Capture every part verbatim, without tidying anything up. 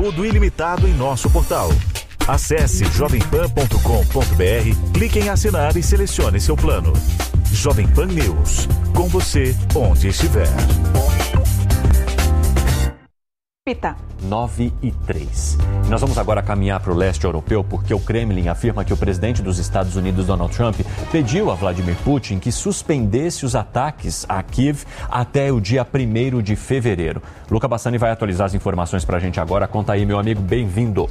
conteúdo ilimitado em nosso portal. Acesse jovem pan ponto com ponto b r, clique em assinar e selecione seu plano. Jovem Pan News, com você onde estiver. nove e três. Nós vamos agora caminhar para o leste europeu porque o Kremlin afirma que o presidente dos Estados Unidos, Donald Trump, pediu a Vladimir Putin que suspendesse os ataques a Kiev até o dia primeiro de fevereiro. Luca Bassani vai atualizar as informações para a gente agora. Conta aí, meu amigo, bem-vindo.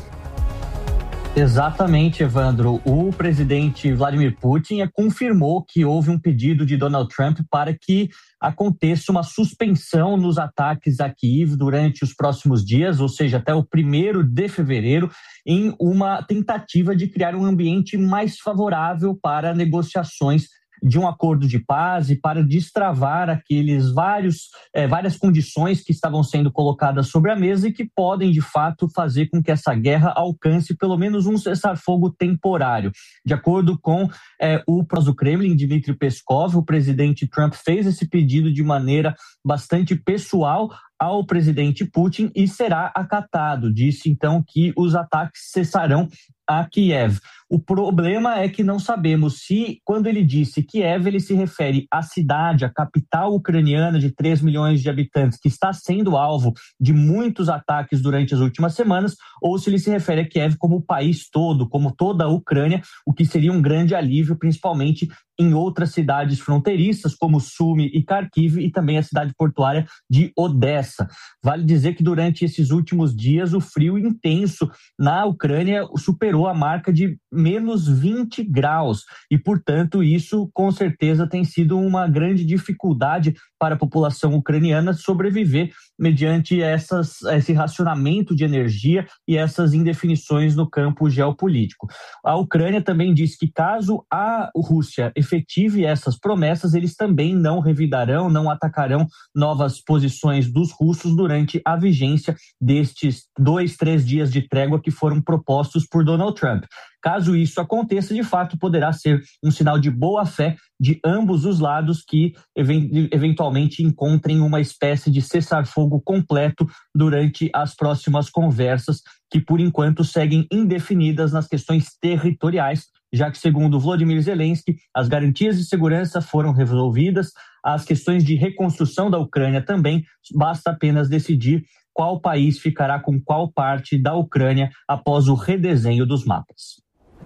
Exatamente, Evandro. O presidente Vladimir Putin confirmou que houve um pedido de Donald Trump para que aconteça uma suspensão nos ataques a Kiev durante os próximos dias, ou seja, até o primeiro de fevereiro, em uma tentativa de criar um ambiente mais favorável para negociações de um acordo de paz e para destravar aqueles vários, é, várias condições que estavam sendo colocadas sobre a mesa e que podem, de fato, fazer com que essa guerra alcance pelo menos um cessar-fogo temporário. De acordo com é, o porta-voz do Kremlin, Dmitry Peskov, o presidente Trump fez esse pedido de maneira bastante pessoal ao presidente Putin e será acatado. Disse, então, que os ataques cessarão a Kiev. O problema é que não sabemos se, quando ele disse Kiev, ele se refere à cidade, a capital ucraniana de três milhões de habitantes, que está sendo alvo de muitos ataques durante as últimas semanas, ou se ele se refere a Kiev como o país todo, como toda a Ucrânia, o que seria um grande alívio, principalmente em outras cidades fronteiriças, como Sumy e Kharkiv, e também a cidade portuária de Odessa. Vale dizer que durante esses últimos dias, o frio intenso na Ucrânia superou a marca de menos vinte graus, e, portanto, isso com certeza tem sido uma grande dificuldade para a população ucraniana sobreviver mediante essas, esse racionamento de energia e essas indefinições no campo geopolítico. A Ucrânia também diz que caso a Rússia efetive essas promessas, eles também não revidarão, não atacarão novas posições dos russos durante a vigência destes dois, três dias de trégua que foram propostos por Donald Trump. Caso isso aconteça, de fato, poderá ser um sinal de boa-fé de ambos os lados que eventualmente encontrem uma espécie de cessar-fogo completo durante as próximas conversas, que por enquanto seguem indefinidas nas questões territoriais, já que, segundo Volodymyr Zelensky, as garantias de segurança foram resolvidas, as questões de reconstrução da Ucrânia também, basta apenas decidir qual país ficará com qual parte da Ucrânia após o redesenho dos mapas.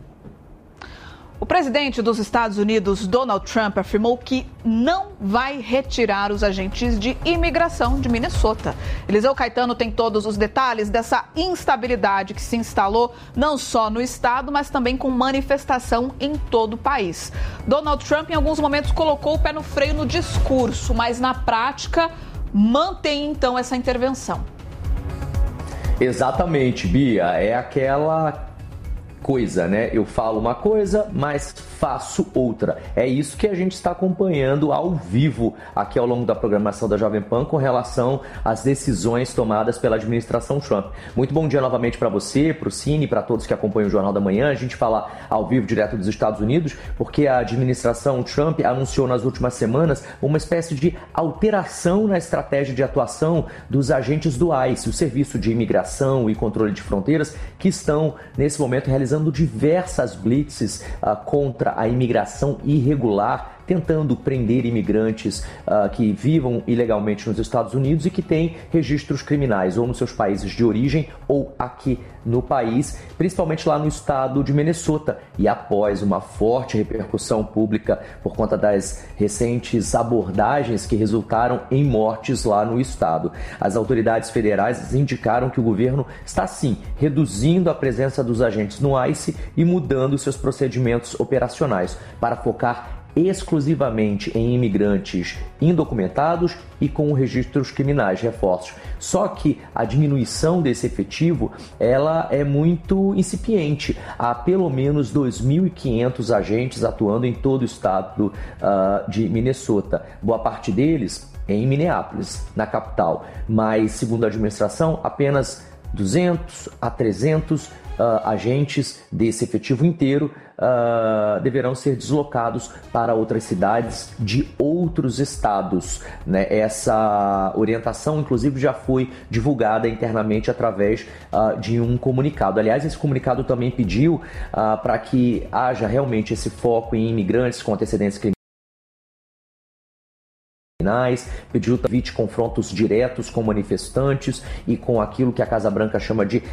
O presidente dos Estados Unidos, Donald Trump, afirmou que não vai retirar os agentes de imigração de Minnesota. Eliseu Caetano tem todos os detalhes dessa instabilidade que se instalou não só no estado, mas também com manifestação em todo o país. Donald Trump, em alguns momentos, colocou o pé no freio no discurso, mas na prática mantém então essa intervenção. Exatamente, Bia. É aquela coisa, né? Eu falo uma coisa, mas faço outra. É isso que a gente está acompanhando ao vivo aqui ao longo da programação da Jovem Pan com relação às decisões tomadas pela administração Trump. Muito bom dia novamente para você, para o Cine, para todos que acompanham o Jornal da Manhã. A gente fala ao vivo direto dos Estados Unidos, porque a administração Trump anunciou nas últimas semanas uma espécie de alteração na estratégia de atuação dos agentes do ICE, o Serviço de Imigração e Controle de Fronteiras, que estão nesse momento realizando diversas blitzes uh, contra a imigração irregular, tentando prender imigrantes uh, que vivam ilegalmente nos Estados Unidos e que têm registros criminais ou nos seus países de origem ou aqui no país, principalmente lá no estado de Minnesota. E após uma forte repercussão pública por conta das recentes abordagens que resultaram em mortes lá no estado, as autoridades federais indicaram que o governo está sim reduzindo a presença dos agentes no ICE e mudando seus procedimentos operacionais para focar exclusivamente em imigrantes indocumentados e com registros criminais reforços. Só que a diminuição desse efetivo, ela é muito incipiente. Há pelo menos dois mil e quinhentos agentes atuando em todo o estado uh, de Minnesota. Boa parte deles em Minneapolis, na capital. Mas, segundo a administração, apenas duzentos a trezentos uh, agentes desse efetivo inteiro uh, deverão ser deslocados para outras cidades de outros estados, né? Essa orientação, inclusive, já foi divulgada internamente através uh, de um comunicado. Aliás, esse comunicado também pediu uh, para que haja realmente esse foco em imigrantes com antecedentes criminais, pediu evite confrontos diretos com manifestantes e com aquilo que a Casa Branca chama de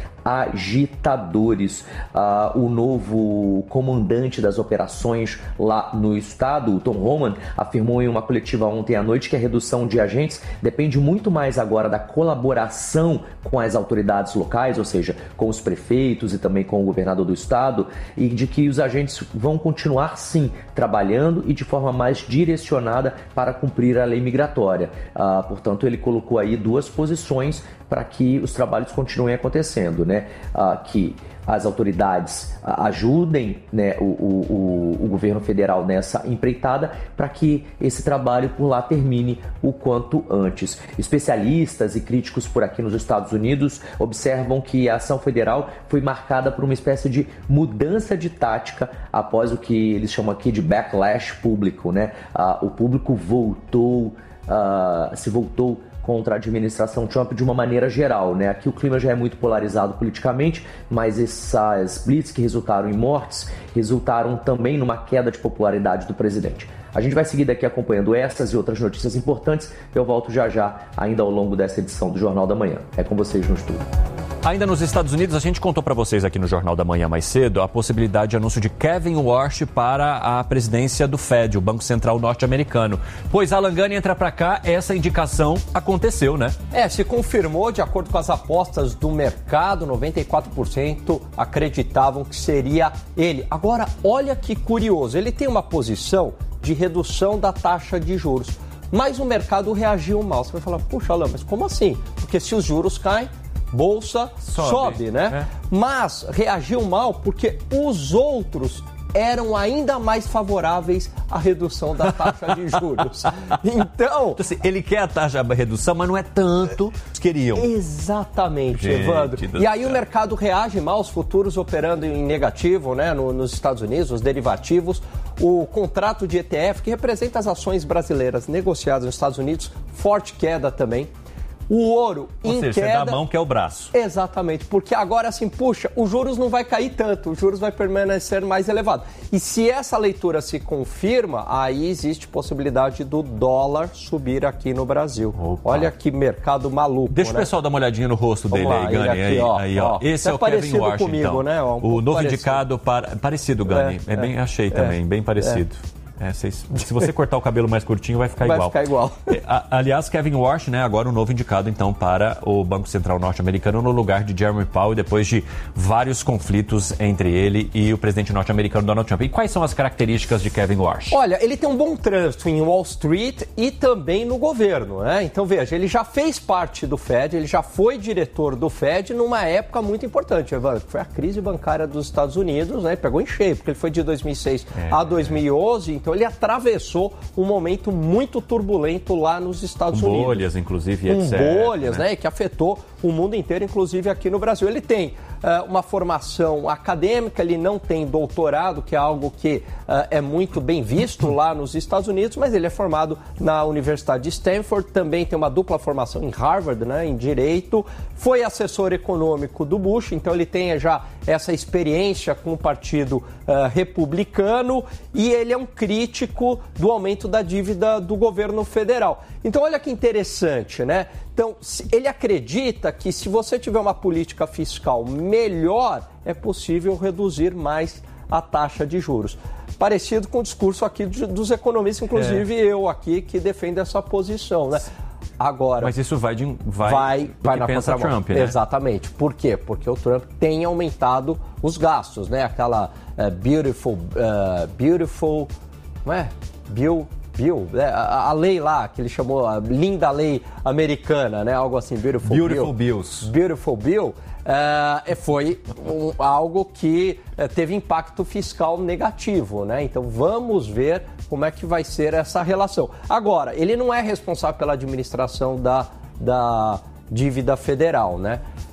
agitadores. Uh, o novo comandante das operações lá no estado, o Tom Homan, afirmou em uma coletiva ontem à noite que a redução de agentes depende muito mais agora da colaboração com as autoridades locais, ou seja, com os prefeitos e também com o governador do estado, e de que os agentes vão continuar sim trabalhando e de forma mais direcionada para cumprir a lei migratória. Ah, portanto, ele colocou aí duas posições para que os trabalhos continuem acontecendo, né? Ah, que as autoridades ajudem, né, o, o, o governo federal nessa empreitada para que esse trabalho por lá termine o quanto antes. Especialistas e críticos por aqui nos Estados Unidos observam que a ação federal foi marcada por uma espécie de mudança de tática após o que eles chamam aqui de backlash público, né? Ah, o público voltou, ah, se voltou contra a administração Trump de uma maneira geral, né? Aqui o clima já é muito polarizado politicamente, mas essas blitz que resultaram em mortes resultaram também numa queda de popularidade do presidente. A gente vai seguir daqui acompanhando essas e outras notícias importantes. Eu volto já já, ainda ao longo dessa edição do Jornal da Manhã. É com vocês no estúdio. Ainda nos Estados Unidos, a gente contou para vocês aqui no Jornal da Manhã mais cedo a possibilidade de anúncio de Kevin Warsh para a presidência do Fed, o Banco Central norte-americano. Pois Alan Gani entra para cá, essa indicação aconteceu, né? É, se confirmou, de acordo com as apostas do mercado, noventa e quatro por cento acreditavam que seria ele. Agora, olha que curioso, ele tem uma posição de redução da taxa de juros, mas o mercado reagiu mal. Você vai falar, puxa, Alan, mas como assim? Porque se os juros caem, bolsa sobe, sobe né? É. Mas reagiu mal porque os outros eram ainda mais favoráveis à redução da taxa de juros. Então, então assim, ele quer a taxa de redução, mas não é tanto que queriam. Exatamente, gente, Evandro. E aí o mercado reage mal, os futuros operando em negativo, né, no, nos Estados Unidos, os derivativos. O contrato de E T F, que representa as ações brasileiras negociadas nos Estados Unidos, forte queda também. O ouro Ou em seja, queda... você dá a mão que é o braço. Exatamente, porque agora assim, puxa, os juros não vai cair tanto, os juros vai permanecer mais elevado. E se essa leitura se confirma, aí existe possibilidade do dólar subir aqui no Brasil. Opa. Olha que mercado maluco, Deixa né? o pessoal dar uma olhadinha no rosto Vamos dele lá, aí, Gani. aqui, aí, ó, aí, ó. ó. Esse é, é o Kevin Warsh, comigo, então. Né? Um o novo parecido. indicado para... Parecido, Gani. É, é, é bem, achei também, é, bem parecido. É. É, se, se você cortar o cabelo mais curtinho, vai ficar vai igual. Vai ficar igual. A, aliás, Kevin Warsh, né, agora o novo indicado, então, para o Banco Central norte-americano no lugar de Jeremy Powell, depois de vários conflitos entre ele e o presidente norte-americano Donald Trump. E quais são as características de Kevin Warsh? Olha, ele tem um bom trânsito em Wall Street e também no governo, né? Então, veja, ele já fez parte do Fed, ele já foi diretor do Fed numa época muito importante, Evandro, que foi a crise bancária dos Estados Unidos, né? Ele pegou em cheio, porque ele foi de dois mil e seis é. a dois mil e onze, então ele atravessou um momento muito turbulento lá nos Estados Com Unidos. bolhas, inclusive, Com etcétera. bolhas, né? né? Que afetou o mundo inteiro, inclusive aqui no Brasil. Ele tem uh, uma formação acadêmica, ele não tem doutorado, que é algo que uh, é muito bem visto lá nos Estados Unidos, mas ele é formado na Universidade de Stanford, também tem uma dupla formação em Harvard, né? Em Direito, foi assessor econômico do Bush, então ele tem já essa experiência com o Partido uh, Republicano e ele é um crítico do aumento da dívida do governo federal. Então, olha que interessante, né? Então, ele acredita que se você tiver uma política fiscal melhor, é possível reduzir mais a taxa de juros. Parecido com o discurso aqui dos economistas, inclusive é. eu aqui, que defendo essa posição, né? Agora, mas isso vai, de, vai, vai, vai na pensa Trump, né? Exatamente. Por quê? Porque o Trump tem aumentado os gastos, né? Aquela uh, beautiful, uh, beautiful, não é? Bill, Bill, né? a, a lei lá que ele chamou a linda lei americana, né? Algo assim, beautiful, beautiful Bill. Bills. Beautiful Bill. Uh, foi um, algo que uh, teve impacto fiscal negativo, né? Então vamos ver como é que vai ser essa relação. Agora, ele não é responsável pela administração da, da dívida federal, né?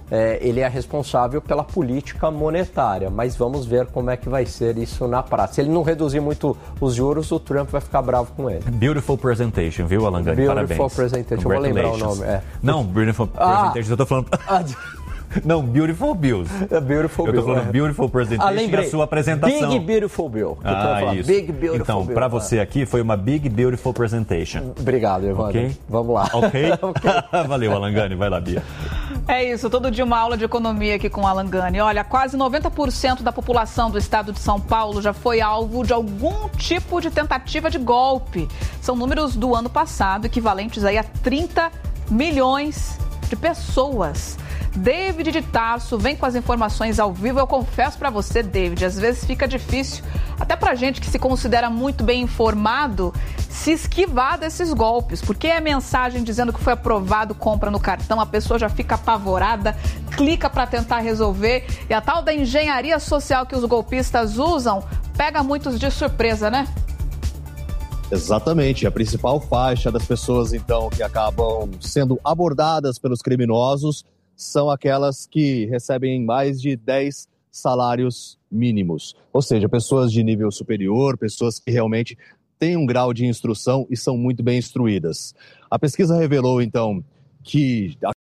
é, ele é responsável pela política monetária, mas vamos ver como é que vai ser isso na prática. Se ele não reduzir muito os juros, o Trump vai ficar bravo com ele. Beautiful presentation, viu, Alan Gani? Beautiful Parabéns. presentation, vou lembrar o nome. É. Não, beautiful Ah. presentation, eu tô falando... Não, Beautiful Bills. É Beautiful Eu tô Bill. falando é. Beautiful Presentation Ah, lembrei. e a sua apresentação. Big Beautiful Bill. Que eu tô Ah, falando. isso. Big Beautiful então, Bill. para você aqui, foi uma Big Beautiful Presentation. Obrigado, Evandro. Ok? Vamos lá. Ok? Ok. Valeu, Alan Gani. Vai lá, Bia. É isso, todo dia uma aula de economia aqui com o Alan Gani. Olha, quase noventa por cento da população do estado de São Paulo já foi alvo de algum tipo de tentativa de golpe. São números do ano passado, equivalentes aí a trinta milhões de pessoas. David de Tarso vem com as informações ao vivo. Eu confesso pra você, David, às vezes fica difícil, até pra gente que se considera muito bem informado, se esquivar desses golpes, porque é mensagem dizendo que foi aprovado compra no cartão, a pessoa já fica apavorada, clica pra tentar resolver, e a tal da engenharia social que os golpistas usam pega muitos de surpresa, né? Exatamente, a principal faixa das pessoas, então, que acabam sendo abordadas pelos criminosos são aquelas que recebem mais de dez salários mínimos. Ou seja, pessoas de nível superior, pessoas que realmente têm um grau de instrução e são muito bem instruídas. A pesquisa revelou, então, que a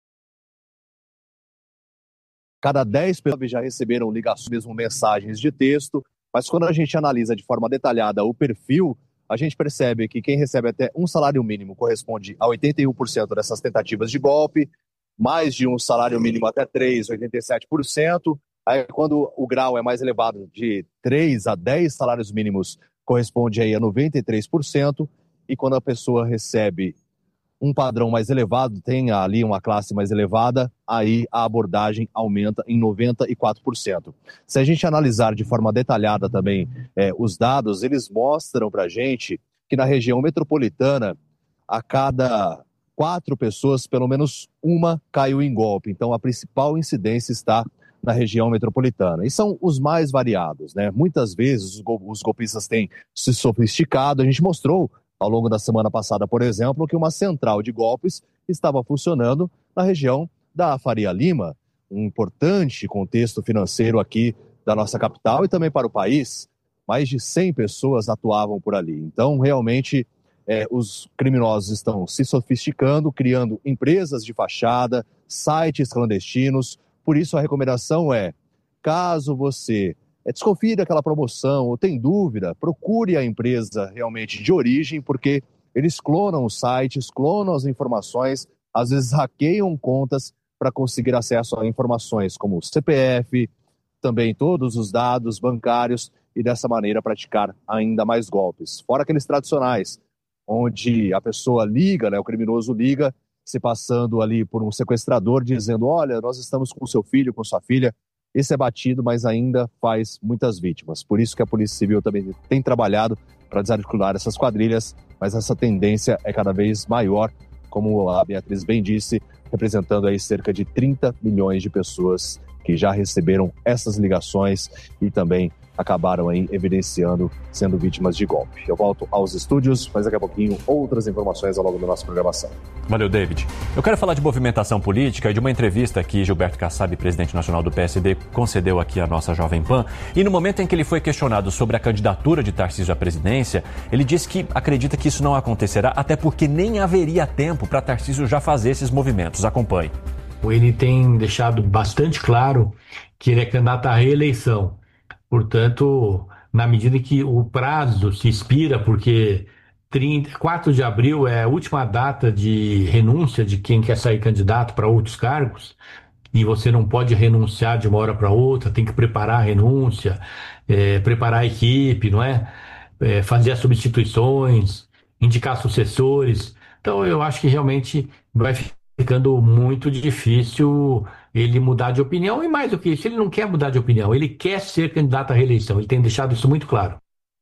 cada dez pessoas já receberam ligações, mesmo mensagens de texto, mas quando a gente analisa de forma detalhada o perfil, a gente percebe que quem recebe até um salário mínimo corresponde a oitenta e um por cento dessas tentativas de golpe, mais de um salário mínimo até três, oitenta e sete por cento. Aí, quando o grau é mais elevado, de três a dez salários mínimos, corresponde aí a noventa e três por cento. E quando a pessoa recebe um padrão mais elevado, tem ali uma classe mais elevada, aí a abordagem aumenta em noventa e quatro por cento. Se a gente analisar de forma detalhada também é, os dados, eles mostram para a gente que na região metropolitana, a cada quatro pessoas, pelo menos uma caiu em golpe. Então, a principal incidência está na região metropolitana. E são os mais variados, né? Muitas vezes os, gol- os golpistas têm se sofisticado. A gente mostrou ao longo da semana passada, por exemplo, que uma central de golpes estava funcionando na região da Faria Lima, um importante contexto financeiro aqui da nossa capital e também para o país. Mais de cem pessoas atuavam por ali. Então, realmente, É, os criminosos estão se sofisticando, criando empresas de fachada, sites clandestinos. Por isso a recomendação é, caso você é, desconfie daquela promoção ou tem dúvida, procure a empresa realmente de origem, porque eles clonam os sites, clonam as informações, às vezes hackeiam contas para conseguir acesso a informações como C P F, também todos os dados bancários e dessa maneira praticar ainda mais golpes. Fora aqueles tradicionais, onde a pessoa liga, né, o criminoso liga, se passando ali por um sequestrador, dizendo, olha, nós estamos com seu filho, com sua filha. Esse é batido, mas ainda faz muitas vítimas. Por isso que a Polícia Civil também tem trabalhado para desarticular essas quadrilhas, mas essa tendência é cada vez maior, como a Beatriz bem disse, representando aí cerca de trinta milhões de pessoas que já receberam essas ligações e também acabaram aí evidenciando sendo vítimas de golpe. Eu volto aos estúdios, mas daqui a pouquinho outras informações ao longo da nossa programação. Valeu, David. Eu quero falar de movimentação política e de uma entrevista que Gilberto Kassab, presidente nacional do P S D, concedeu aqui à nossa Jovem Pan. E no momento em que ele foi questionado sobre a candidatura de Tarcísio à presidência, ele disse que acredita que isso não acontecerá, até porque nem haveria tempo para Tarcísio já fazer esses movimentos. Acompanhe. Ele tem deixado bastante claro que ele é candidato à reeleição. Portanto, na medida em que o prazo se expira, porque trinta, quatro de abril é a última data de renúncia de quem quer sair candidato para outros cargos, e você não pode renunciar de uma hora para outra, tem que preparar a renúncia, é, preparar a equipe, não é? É, fazer as substituições, indicar sucessores. Então, eu acho que realmente vai ficando muito difícil ele mudar de opinião, e mais do que isso, ele não quer mudar de opinião, ele quer ser candidato à reeleição, ele tem deixado isso muito claro.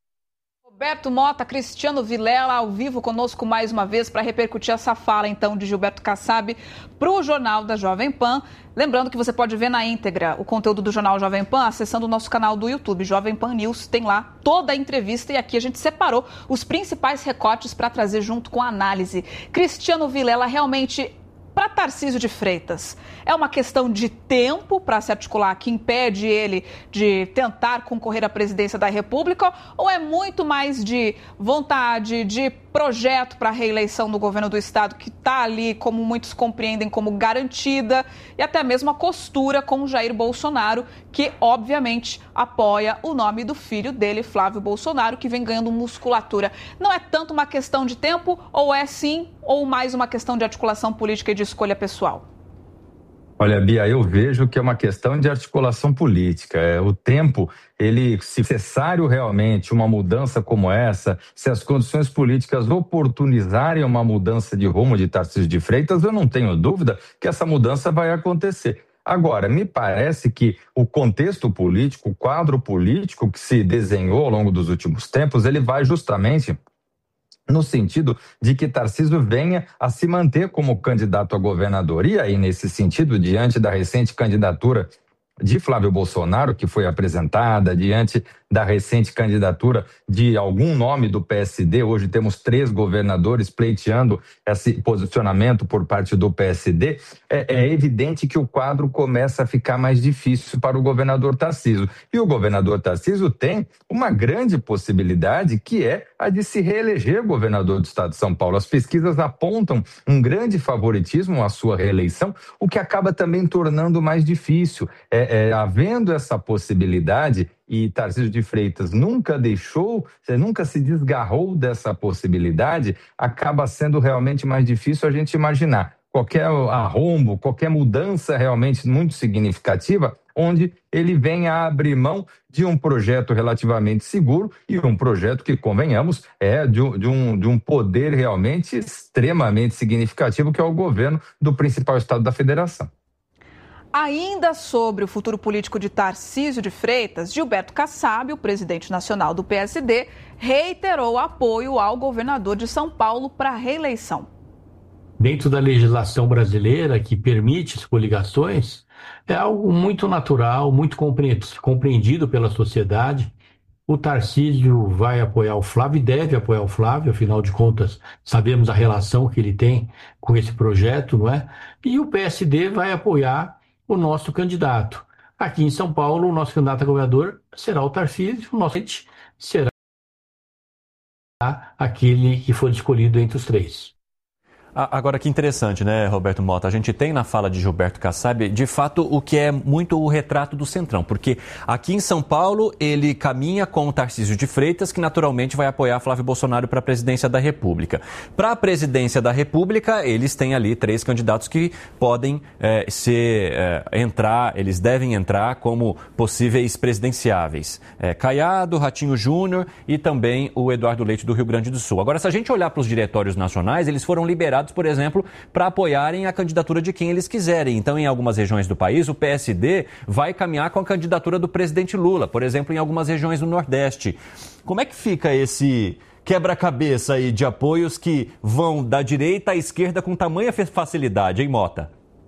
Roberto Mota, Cristiano Vilela, ao vivo conosco mais uma vez para repercutir essa fala, então, de Gilberto Kassab para o Jornal da Jovem Pan. Lembrando que você pode ver na íntegra o conteúdo do Jornal Jovem Pan acessando o nosso canal do YouTube, Jovem Pan News. Tem lá toda a entrevista e aqui a gente separou os principais recortes para trazer junto com a análise. Cristiano Vilela, realmente Para Tarcísio de Freitas, é uma questão de tempo para se articular que impede ele de tentar concorrer à presidência da República, ou é muito mais de vontade, de projeto para a reeleição do governo do estado que está ali, como muitos compreendem, como garantida, e até mesmo a costura com Jair Bolsonaro, que obviamente apoia o nome do filho dele, Flávio Bolsonaro, que vem ganhando musculatura. Não é tanto uma questão de tempo, ou é sim, ou mais uma questão de articulação política e de escolha pessoal? Olha, Bia, eu vejo que é uma questão de articulação política. É, o tempo, ele, se necessário realmente uma mudança como essa, se as condições políticas oportunizarem uma mudança de rumo de Tarcísio de Freitas, eu não tenho dúvida que essa mudança vai acontecer. Agora, me parece que o contexto político, o quadro político que se desenhou ao longo dos últimos tempos, ele vai justamente no sentido de que Tarcísio venha a se manter como candidato a governador. E aí, nesse sentido, diante da recente candidatura de Flávio Bolsonaro, que foi apresentada, diante da recente candidatura de algum nome do P S D, hoje temos três governadores pleiteando esse posicionamento por parte do P S D, é, é evidente que o quadro começa a ficar mais difícil para o governador Tarcísio. E o governador Tarcísio tem uma grande possibilidade, que é a de se reeleger governador do estado de São Paulo. As pesquisas apontam um grande favoritismo à sua reeleição, o que acaba também tornando mais difícil. É, é, havendo essa possibilidade, e Tarcísio de Freitas nunca deixou, nunca se desgarrou dessa possibilidade, acaba sendo realmente mais difícil a gente imaginar qualquer arrombo, qualquer mudança realmente muito significativa, onde ele venha a abrir mão de um projeto relativamente seguro e um projeto que, convenhamos, é de um, de um, de um poder realmente extremamente significativo, que é o governo do principal estado da federação. Ainda sobre o futuro político de Tarcísio de Freitas, Gilberto Kassab, o presidente nacional do P S D, reiterou apoio ao governador de São Paulo para a reeleição. Dentro da legislação brasileira, que permite as coligações, é algo muito natural, muito compreendido pela sociedade. O Tarcísio vai apoiar o Flávio e deve apoiar o Flávio, afinal de contas, sabemos a relação que ele tem com esse projeto, não é? E o P S D vai apoiar o nosso candidato. Aqui em São Paulo, o nosso candidato a governador será o Tarcísio, o nosso será aquele que for escolhido entre os três. Agora, que interessante, né, Roberto Mota? A gente tem na fala de Gilberto Kassab, de fato, o que é muito o retrato do Centrão, porque aqui em São Paulo ele caminha com o Tarcísio de Freitas, que naturalmente vai apoiar Flávio Bolsonaro para a presidência da República. Para a presidência da República, eles têm ali três candidatos que podem é, ser, é, entrar, eles devem entrar como possíveis presidenciáveis. É, Caiado, Ratinho Júnior e também o Eduardo Leite do Rio Grande do Sul. Agora, se a gente olhar para os diretórios nacionais, eles foram liberados, por exemplo, para apoiarem a candidatura de quem eles quiserem. Então, em algumas regiões do país, o P S D vai caminhar com a candidatura do presidente Lula, por exemplo, em algumas regiões do Nordeste. Como é que fica esse quebra-cabeça aí de apoios que vão da direita à esquerda com tamanha facilidade, hein, Mota?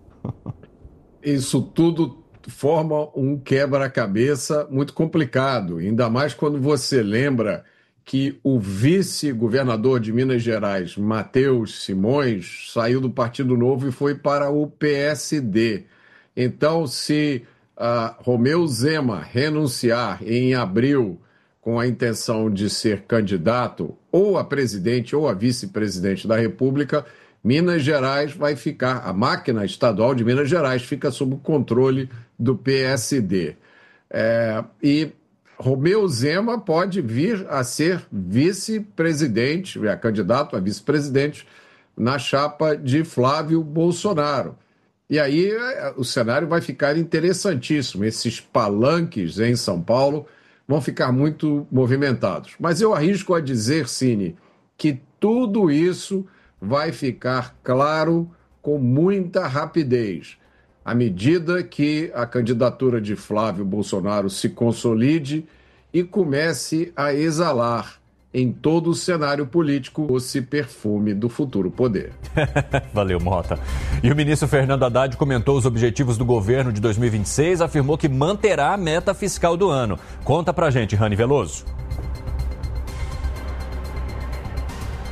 Isso tudo forma um quebra-cabeça muito complicado, ainda mais quando você lembra que o vice-governador de Minas Gerais, Matheus Simões, saiu do Partido Novo e foi para o P S D. Então, se uh, Romeu Zema renunciar em abril com a intenção de ser candidato ou a presidente ou a vice-presidente da República, Minas Gerais vai ficar, a máquina estadual de Minas Gerais fica sob o controle do P S D. É, e Romeu Zema pode vir a ser vice-presidente, é candidato a vice-presidente na chapa de Flávio Bolsonaro. E aí o cenário vai ficar interessantíssimo. Esses palanques em São Paulo vão ficar muito movimentados. Mas eu arrisco a dizer, Cine, que tudo isso vai ficar claro com muita rapidez, à medida que a candidatura de Flávio Bolsonaro se consolide e comece a exalar em todo o cenário político esse perfume do futuro poder. Valeu, Mota. E o ministro Fernando Haddad comentou os objetivos do governo de dois mil e vinte e seis, afirmou que manterá a meta fiscal do ano. Conta pra gente, Rani Veloso.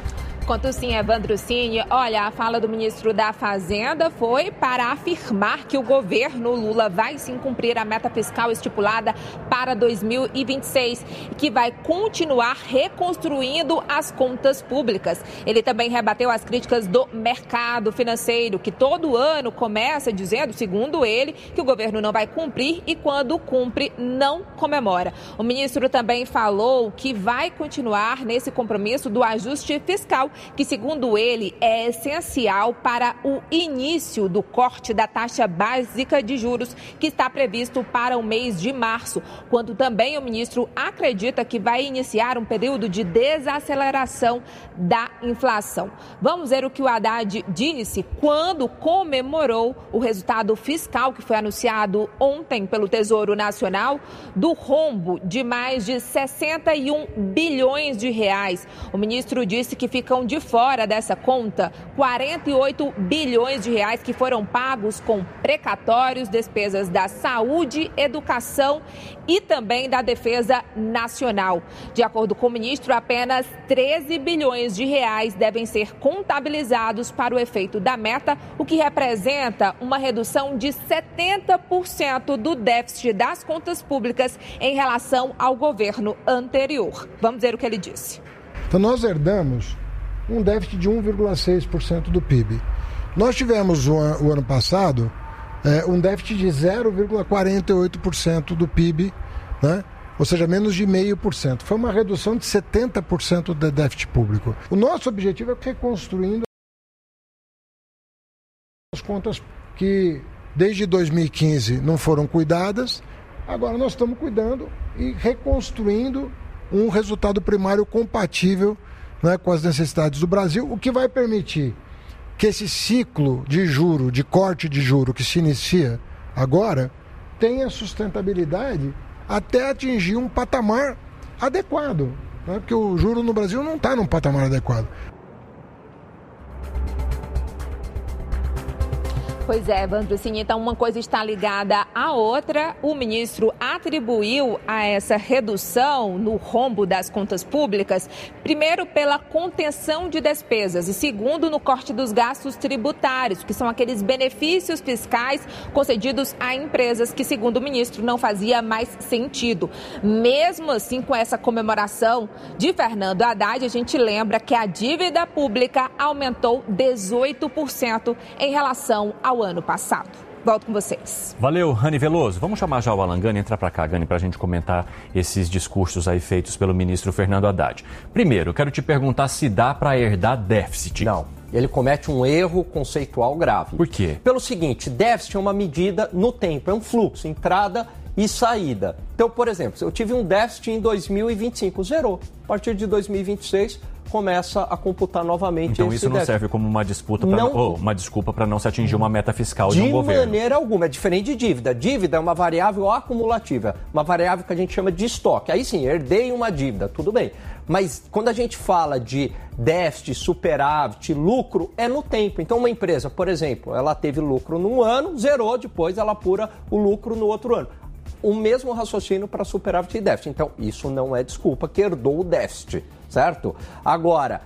Conto sim, Evandro Cini. Olha, a fala do ministro da Fazenda foi para afirmar que o governo Lula vai sim cumprir a meta fiscal estipulada para dois mil e vinte e seis e que vai continuar reconstruindo as contas públicas. Ele também rebateu as críticas do mercado financeiro, que todo ano começa dizendo, segundo ele, que o governo não vai cumprir e quando cumpre, não comemora. O ministro também falou que vai continuar nesse compromisso do ajuste fiscal, que, segundo ele, é essencial para o início do corte da taxa básica de juros, que está previsto para o mês de março, quando também o ministro acredita que vai iniciar um período de desaceleração da inflação. Vamos ver o que o Haddad disse quando comemorou o resultado fiscal que foi anunciado ontem pelo Tesouro Nacional do rombo de mais de sessenta e um bilhões de reais. O ministro disse que ficam de fora dessa conta quarenta e oito bilhões de reais que foram pagos com precatórios, despesas da saúde, educação e também da defesa nacional. De acordo com o ministro, apenas treze bilhões de reais devem ser contabilizados para o efeito da meta, o que representa uma redução de setenta por cento do déficit das contas públicas em relação ao governo anterior. Vamos ver o que ele disse. Então nós herdamos um déficit de um vírgula seis por cento do P I B. Nós tivemos o, o ano passado é, um déficit de zero vírgula quarenta e oito por cento do P I B, né? Ou seja, menos de zero vírgula cinco por cento. Foi uma redução de setenta por cento do déficit público. O nosso objetivo é reconstruindo as contas que desde dois mil e quinze não foram cuidadas, agora nós estamos cuidando e reconstruindo um resultado primário compatível, né, com as necessidades do Brasil, o que vai permitir que esse ciclo de juro, de corte de juro que se inicia agora, tenha sustentabilidade até atingir um patamar adequado, né, porque o juro no Brasil não está num patamar adequado. Pois é, Evandro Cini, então uma coisa está ligada à outra. O ministro atribuiu a essa redução no rombo das contas públicas, primeiro pela contenção de despesas e segundo no corte dos gastos tributários, que são aqueles benefícios fiscais concedidos a empresas que, segundo o ministro, não fazia mais sentido. Mesmo assim, com essa comemoração de Fernando Haddad, a gente lembra que a dívida pública aumentou dezoito por cento em relação ao ano passado. Volto com vocês. Valeu, Rani Veloso. Vamos chamar já o Alan Gani, entrar para cá, Gani, para a gente comentar esses discursos aí feitos pelo ministro Fernando Haddad. Primeiro, quero te perguntar se dá para herdar déficit. Não, ele comete um erro conceitual grave. Por quê? Pelo seguinte, déficit é uma medida no tempo, é um fluxo, entrada e saída. Então, por exemplo, eu tive um déficit em dois mil e vinte e cinco, zerou. A partir de dois mil e vinte e seis, começa a computar novamente então esse isso não déficit. serve como uma disputa pra, não, oh, uma desculpa para não se atingir uma meta fiscal de, de um governo. De maneira alguma, é diferente de dívida. Dívida é uma variável acumulativa, uma variável que a gente chama de estoque. Aí sim, herdei uma dívida, tudo bem. Mas quando a gente fala de déficit, superávit, lucro, é no tempo. Então uma empresa, por exemplo, ela teve lucro num ano, zerou, depois ela apura o lucro no outro ano. O mesmo raciocínio para superávit e déficit. Então, isso não é desculpa que herdou o déficit, certo? Agora,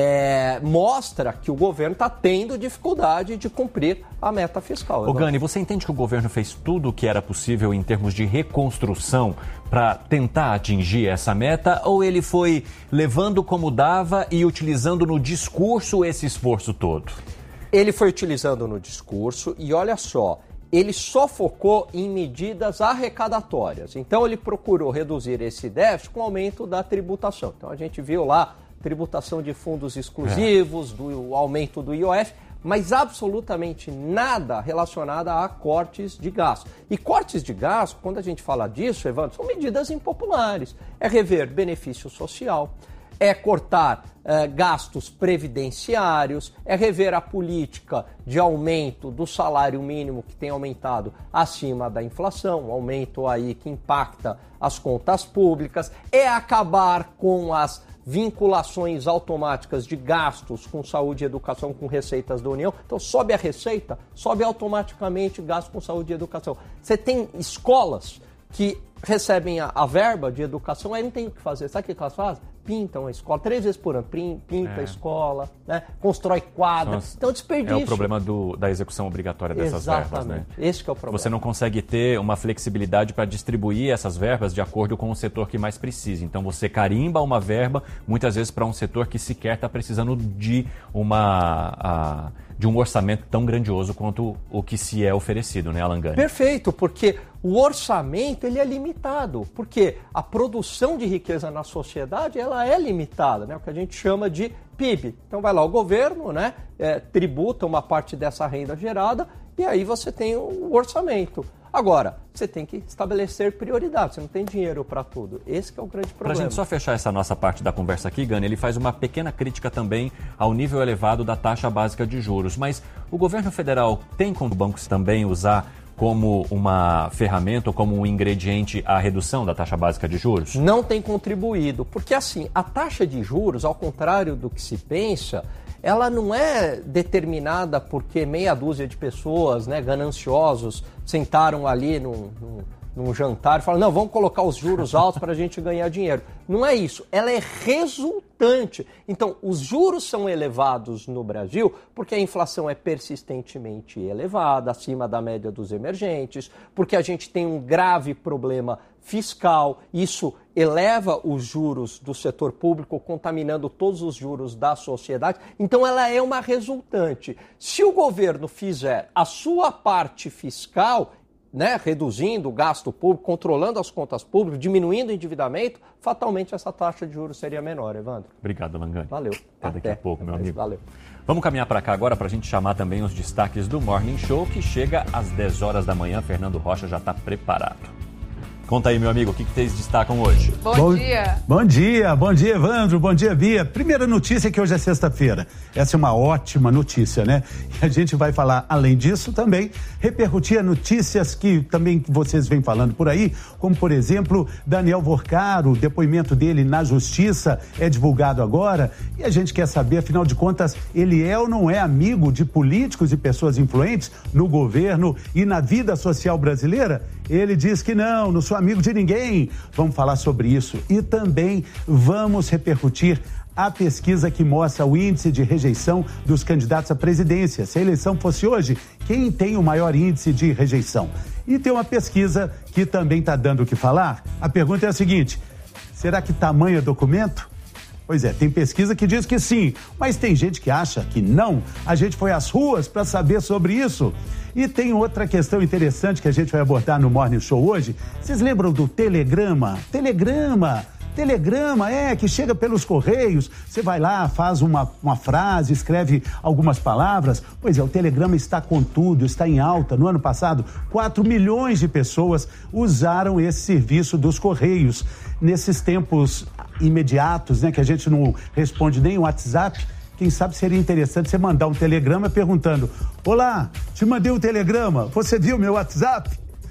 é, mostra que o governo está tendo dificuldade de cumprir a meta fiscal. Ô Gani, você entende que o governo fez tudo o que era possível em termos de reconstrução para tentar atingir essa meta, ou ele foi levando como dava e utilizando no discurso esse esforço todo? Ele foi utilizando no discurso e olha só, ele só focou em medidas arrecadatórias. Então, ele procurou reduzir esse déficit com o aumento da tributação. Então, a gente viu lá tributação de fundos exclusivos, é. do aumento do I O F, mas absolutamente nada relacionado a cortes de gastos. E cortes de gastos, quando a gente fala disso, Evandro, são medidas impopulares. É rever benefício social, é cortar eh, gastos previdenciários, é rever a política de aumento do salário mínimo que tem aumentado acima da inflação, um aumento aí que impacta as contas públicas, é acabar com as vinculações automáticas de gastos com saúde e educação com receitas da União. Então sobe a receita, sobe automaticamente gasto com saúde e educação. Você tem escolas que recebem a, a verba de educação, aí não tem o que fazer. Sabe o que elas fazem? pintam a escola, três vezes por ano, pinta É. a escola, né? Constrói quadra, Nossa. então desperdício. É o problema do, da execução obrigatória dessas Exatamente. verbas, né? Esse que é o problema. Você não consegue ter uma flexibilidade para distribuir essas verbas de acordo com o setor que mais precisa. Então você carimba uma verba, muitas vezes para um setor que sequer está precisando de uma... A, de um orçamento tão grandioso quanto o que se é oferecido, né, Alan Gani? Perfeito, porque o orçamento ele é limitado, porque a produção de riqueza na sociedade ela é limitada, né, o que a gente chama de P I B. Então vai lá o governo, né, é, tributa uma parte dessa renda gerada e aí você tem o orçamento. Agora, você tem que estabelecer prioridades, você não tem dinheiro para tudo. Esse que é o grande problema. Para a gente só fechar essa nossa parte da conversa aqui, Gani, ele faz uma pequena crítica também ao nível elevado da taxa básica de juros. Mas o governo federal tem como os bancos também usar como uma ferramenta ou como um ingrediente a redução da taxa básica de juros? Não tem contribuído, porque assim, a taxa de juros, ao contrário do que se pensa, ela não é determinada porque meia dúzia de pessoas, né, gananciosos, sentaram ali num, num, num jantar e falaram, não, vamos colocar os juros altos para a gente ganhar dinheiro. Não é isso, ela é resultante. Então, os juros são elevados no Brasil porque a inflação é persistentemente elevada, acima da média dos emergentes, porque a gente tem um grave problema fiscal, isso eleva os juros do setor público, contaminando todos os juros da sociedade. Então, ela é uma resultante. Se o governo fizer a sua parte fiscal, né, reduzindo o gasto público, controlando as contas públicas, diminuindo o endividamento, fatalmente essa taxa de juros seria menor, Evandro. Obrigado, Alan Gani. Valeu. Até daqui a pouco, meu amigo. Valeu. Vamos caminhar para cá agora para a gente chamar também os destaques do Morning Show, que chega às dez horas da manhã. Fernando Rocha já está preparado. Conta aí, meu amigo, o que, que vocês destacam hoje? Bom, bom dia. Bom dia, bom dia, Evandro, bom dia, Bia. Primeira notícia é que hoje é sexta-feira. Essa é uma ótima notícia, né? E a gente vai falar, além disso, também repercutir notícias que também vocês vêm falando por aí, como, por exemplo, Daniel Vorcaro, o depoimento dele na Justiça é divulgado agora, e a gente quer saber, afinal de contas, ele é ou não é amigo de políticos e pessoas influentes no governo e na vida social brasileira? Ele diz que não, não sou amigo de ninguém. Vamos falar sobre isso e também vamos repercutir a pesquisa que mostra o índice de rejeição dos candidatos à presidência. Se a eleição fosse hoje, quem tem o maior índice de rejeição? E tem uma pesquisa que também está dando o que falar. A pergunta é a seguinte: será que tamanho é documento? Pois é, tem pesquisa que diz que sim, mas tem gente que acha que não. A gente foi às ruas para saber sobre isso. E tem outra questão interessante que a gente vai abordar no Morning Show hoje. Vocês lembram do Telegrama? Telegrama! Telegrama, é, que chega pelos Correios. Você vai lá, faz uma, uma frase, escreve algumas palavras. Pois é, o Telegrama está com tudo, está em alta. No ano passado, quatro milhões de pessoas usaram esse serviço dos Correios. Nesses tempos imediatos, né, que a gente não responde nem o WhatsApp, quem sabe seria interessante você mandar um telegrama perguntando: olá, te mandei um telegrama, você viu meu WhatsApp?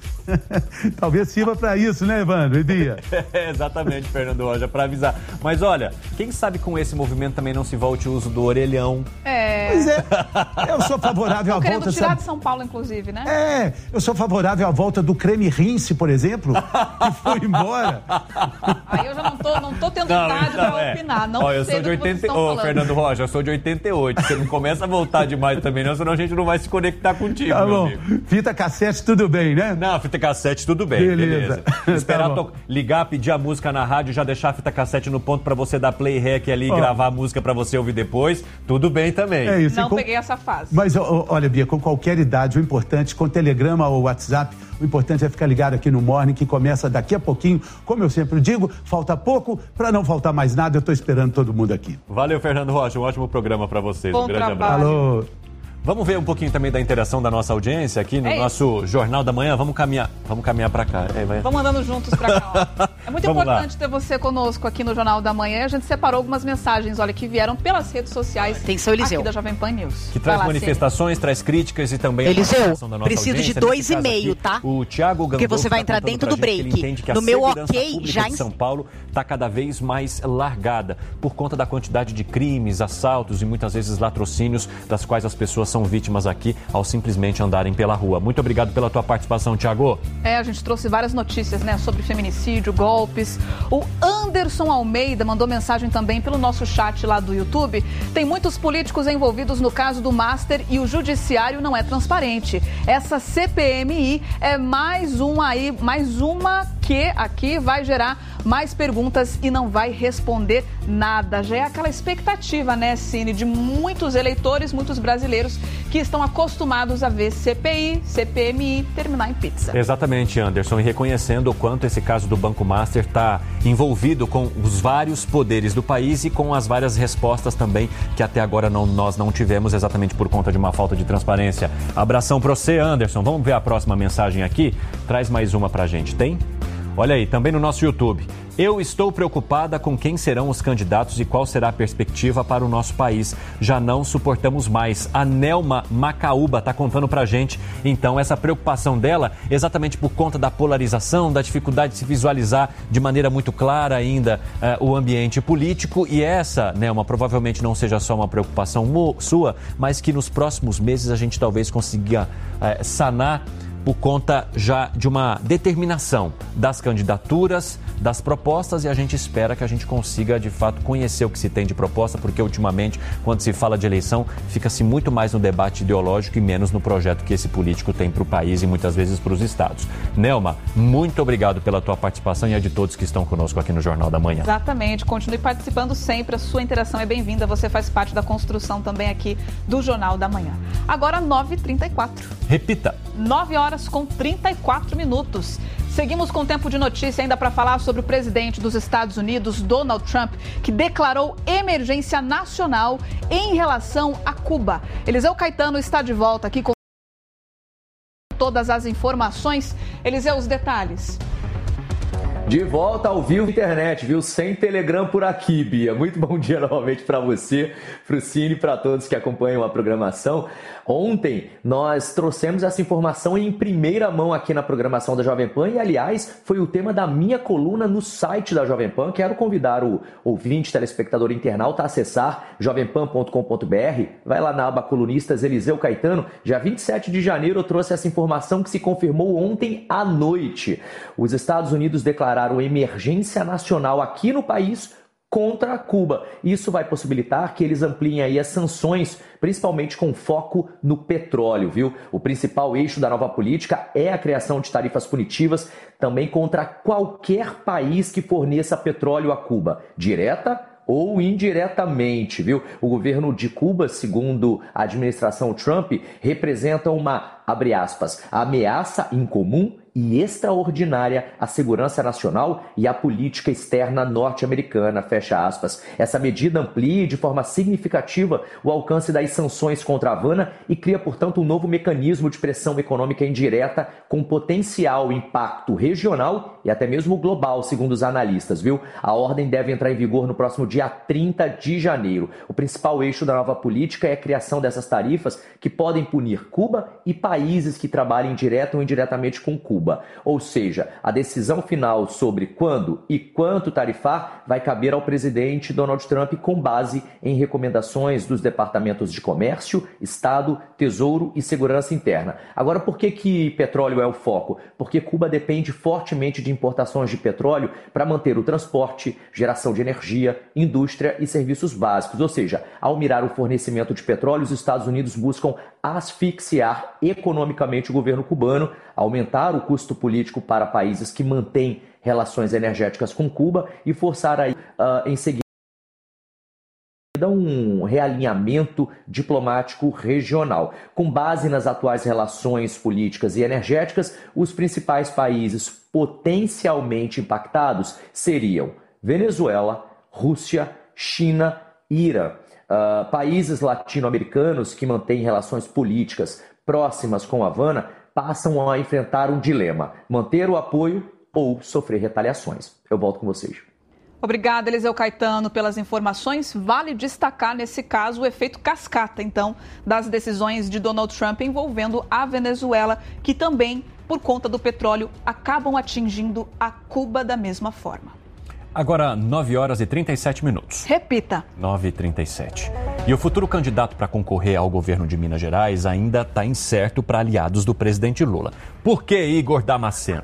Talvez sirva para isso, né, Evandro e Bia? É, exatamente, Fernando Rocha, para avisar. Mas olha, quem sabe com esse movimento também não se volte o uso do orelhão. É. Pois é, eu sou favorável à volta... querendo tirar sabe? de São Paulo, inclusive, né? É, eu sou favorável à volta do creme rinse, por exemplo, que foi embora. Aí eu já não tô, não tô tendo idade para é. opinar, não Ó, eu sei sou de do que vocês oitenta... estão Ô, falando. Fernando Rocha, eu sou de oitenta e oito. Você não começa a voltar demais também, não, senão a gente não vai se conectar contigo, Tá meu bom, amigo. fita cassete, tudo bem, né? Não, fita cassete, tudo bem. Beleza. Beleza. Esperar Tá bom. to... ligar, pedir a música na rádio, já deixar a fita cassete no ponto pra você dar play rec ali e Ó. gravar a música pra você ouvir depois. Tudo bem também. É isso. Não e com- peguei essa fase. Mas, ó, olha, Bia, com qualquer idade, o importante, com Telegrama ou WhatsApp, o importante é ficar ligado aqui no Morning, que começa daqui a pouquinho. Como eu sempre digo, falta pouco para não faltar mais nada. Eu tô esperando todo mundo aqui. Valeu, Fernando Rocha. Um ótimo programa pra vocês. Bom um grande trabalho. abraço. Alô. Vamos ver um pouquinho também da interação da nossa audiência aqui no É nosso Jornal da Manhã. Vamos caminhar, vamos caminhar para cá. É, vai. Vamos andando juntos pra cá, ó. É muito Vamos importante lá. ter você conosco aqui no Jornal da Manhã. A gente separou algumas mensagens, olha, que vieram pelas redes sociais Tem seu Eliseu. aqui da Jovem Pan News. Que traz Vai lá, manifestações, traz críticas e também Eliseu, a participação da nossa preciso de audiência. dois Nesse e caso meio, aqui, tá? O Thiago Porque Gandolfo você vai tá entrar contando dentro pra do gente que break. ele entende que a No meu segurança ok, pública já de em- São Paulo está cada vez mais largada por conta da quantidade de crimes, assaltos e muitas vezes latrocínios das quais as pessoas são vítimas aqui ao simplesmente andarem pela rua. Muito obrigado pela tua participação, Tiago. É, a gente trouxe várias notícias, né, sobre feminicídio, golpes. O Anderson Almeida mandou mensagem também pelo nosso chat lá do YouTube. Tem muitos políticos envolvidos no caso do Master e o judiciário não é transparente. Essa C P M I é mais uma aí, mais uma que aqui vai gerar mais perguntas e não vai responder nada. Já é aquela expectativa, né, Cine, de muitos eleitores, muitos brasileiros que estão acostumados a ver C P I, C P M I terminar em pizza. Exatamente, Anderson, e reconhecendo o quanto esse caso do Banco Master está envolvido com os vários poderes do país e com as várias respostas também que até agora não, nós não tivemos exatamente por conta de uma falta de transparência. Abração para você, Anderson. Vamos ver a próxima mensagem aqui? Traz mais uma pra gente, tem? Olha aí, também no nosso YouTube. Eu estou preocupada com quem serão os candidatos e qual será a perspectiva para o nosso país. Já não suportamos mais. A Nelma Macaúba está contando pra gente, então, essa preocupação dela exatamente por conta da polarização, da dificuldade de se visualizar de maneira muito clara ainda uh, o ambiente político. E essa, Nelma, provavelmente não seja só uma preocupação sua, mas que nos próximos meses a gente talvez consiga uh, sanar por conta já de uma determinação das candidaturas, das propostas, e a gente espera que a gente consiga, de fato, conhecer o que se tem de proposta, porque ultimamente, quando se fala de eleição, fica-se muito mais no debate ideológico e menos no projeto que esse político tem para o país e muitas vezes para os estados. Nelma, muito obrigado pela tua participação e a de todos que estão conosco aqui no Jornal da Manhã. Exatamente, continue participando sempre, a sua interação é bem-vinda, você faz parte da construção também aqui do Jornal da Manhã. Agora, nove e trinta e quatro. Repita. nove horas com trinta e quatro minutos. Seguimos com tempo de notícia ainda para falar sobre o presidente dos Estados Unidos, Donald Trump, que declarou emergência nacional em relação a Cuba. Eliseu Caetano está de volta aqui com todas as informações. Eliseu, os detalhes. De volta ao vivo internet, viu? Sem Telegram por aqui, Bia. Muito bom dia novamente para você, para o Cine e para todos que acompanham a programação. Ontem nós trouxemos essa informação em primeira mão aqui na programação da Jovem Pan e, aliás, foi o tema da minha coluna no site da Jovem Pan. Quero convidar o ouvinte, telespectador internauta a acessar jovem pan ponto com ponto b r. Vai lá na aba Colunistas Eliseu Caetano. Dia vinte e sete de janeiro eu trouxe essa informação que se confirmou ontem à noite. Os Estados Unidos declararam emergência nacional aqui no país contra Cuba. Isso vai possibilitar que eles ampliem aí as sanções, principalmente com foco no petróleo, viu? O principal eixo da nova política é a criação de tarifas punitivas também contra qualquer país que forneça petróleo a Cuba, direta ou indiretamente, viu? O governo de Cuba, segundo a administração Trump, representa uma, abre aspas, ameaça incomum e extraordinária à segurança nacional e à política externa norte-americana, fecha aspas. Essa medida amplia de forma significativa o alcance das sanções contra a Havana e cria, portanto, um novo mecanismo de pressão econômica indireta com potencial impacto regional e até mesmo global, segundo os analistas, viu? A ordem deve entrar em vigor no próximo dia trinta de janeiro. O principal eixo da nova política é a criação dessas tarifas que podem punir Cuba e países que trabalhem direto ou indiretamente com Cuba. Ou seja, a decisão final sobre quando e quanto tarifar vai caber ao presidente Donald Trump com base em recomendações dos departamentos de Comércio, Estado, Tesouro e Segurança Interna. Agora, por que que petróleo é o foco? Porque Cuba depende fortemente de importações de petróleo para manter o transporte, geração de energia, indústria e serviços básicos. Ou seja, ao mirar o fornecimento de petróleo, os Estados Unidos buscam asfixiar economicamente o governo cubano, aumentar o custo político para países que mantêm relações energéticas com Cuba e forçar aí, uh, em seguida um realinhamento diplomático regional. Com base nas atuais relações políticas e energéticas, os principais países potencialmente impactados seriam Venezuela, Rússia, China e Irã. Uh, países latino-americanos que mantêm relações políticas próximas com a Havana passam a enfrentar um dilema: manter o apoio ou sofrer retaliações. Eu volto com vocês. Obrigada, Eliseu Caetano, pelas informações. Vale destacar, nesse caso, o efeito cascata, então, das decisões de Donald Trump envolvendo a Venezuela, que também, por conta do petróleo, acabam atingindo a Cuba da mesma forma. Agora, nove horas e trinta e sete minutos. Repita. nove e trinta e sete. E o futuro candidato para concorrer ao governo de Minas Gerais ainda está incerto para aliados do presidente Lula. Por que, Igor Damasceno?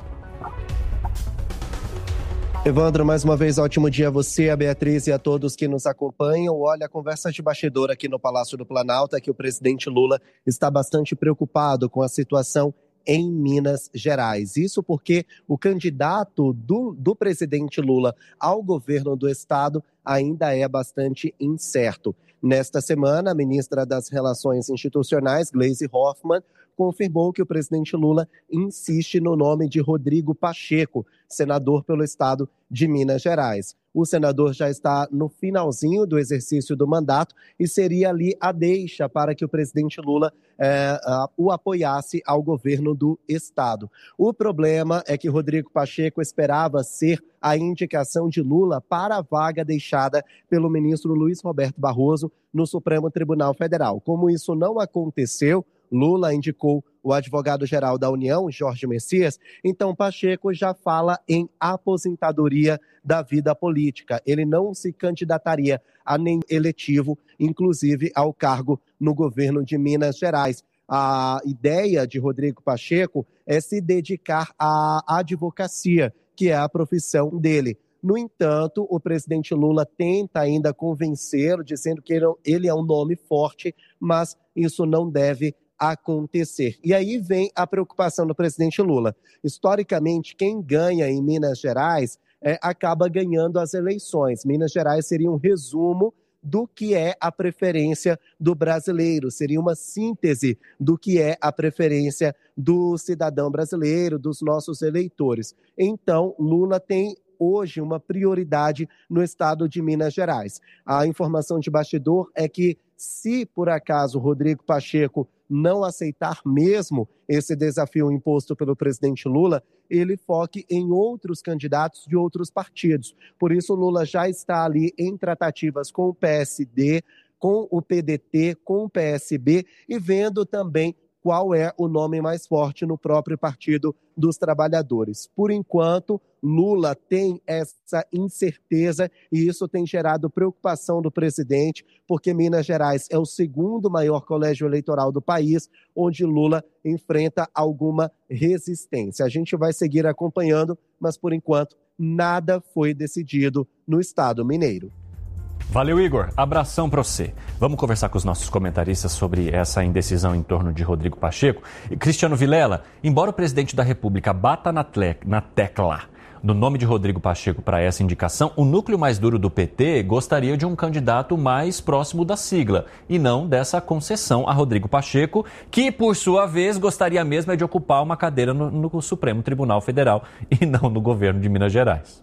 Evandro, mais uma vez, ótimo dia a você, a Beatriz e a todos que nos acompanham. Olha, a conversa de bastidor aqui no Palácio do Planalto é que o presidente Lula está bastante preocupado com a situação em Minas Gerais. Isso porque o candidato do, do presidente Lula ao governo do estado ainda é bastante incerto. Nesta semana, a ministra das Relações Institucionais, Gleisi Hoffmann, confirmou que o presidente Lula insiste no nome de Rodrigo Pacheco, senador pelo estado de Minas Gerais. O senador já está no finalzinho do exercício do mandato e seria ali a deixa para que o presidente Lula é, a, o apoiasse ao governo do estado. O problema é que Rodrigo Pacheco esperava ser a indicação de Lula para a vaga deixada pelo ministro Luiz Roberto Barroso no Supremo Tribunal Federal. Como isso não aconteceu, Lula indicou o advogado-geral da União, Jorge Messias, então Pacheco já fala em aposentadoria da vida política. Ele não se candidataria a nem eletivo, inclusive ao cargo no governo de Minas Gerais. A ideia de Rodrigo Pacheco é se dedicar à advocacia, que é a profissão dele. No entanto, o presidente Lula tenta ainda convencê-lo, dizendo que ele é um nome forte, mas isso não deve acontecer. E aí vem a preocupação do presidente Lula. Historicamente, quem ganha em Minas Gerais é, acaba ganhando as eleições. Minas Gerais seria um resumo do que é a preferência do brasileiro, seria uma síntese do que é a preferência do cidadão brasileiro, dos nossos eleitores. Então, Lula tem hoje uma prioridade no estado de Minas Gerais. A informação de bastidor é que, se por acaso Rodrigo Pacheco não aceitar mesmo esse desafio imposto pelo presidente Lula, ele foque em outros candidatos de outros partidos. Por isso, Lula já está ali em tratativas com o P S D, com o P D T, com o P S B e vendo também qual é o nome mais forte no próprio Partido dos Trabalhadores. Por enquanto, Lula tem essa incerteza e isso tem gerado preocupação do presidente, porque Minas Gerais é o segundo maior colégio eleitoral do país, onde Lula enfrenta alguma resistência. A gente vai seguir acompanhando, mas por enquanto nada foi decidido no estado mineiro. Valeu, Igor. Abração para você. Vamos conversar com os nossos comentaristas sobre essa indecisão em torno de Rodrigo Pacheco. E Cristiano Vilela, embora o presidente da República bata na, tle- na tecla do nome de Rodrigo Pacheco para essa indicação, o núcleo mais duro do P T gostaria de um candidato mais próximo da sigla e não dessa concessão a Rodrigo Pacheco, que, por sua vez, gostaria mesmo de ocupar uma cadeira no, no Supremo Tribunal Federal e não no governo de Minas Gerais.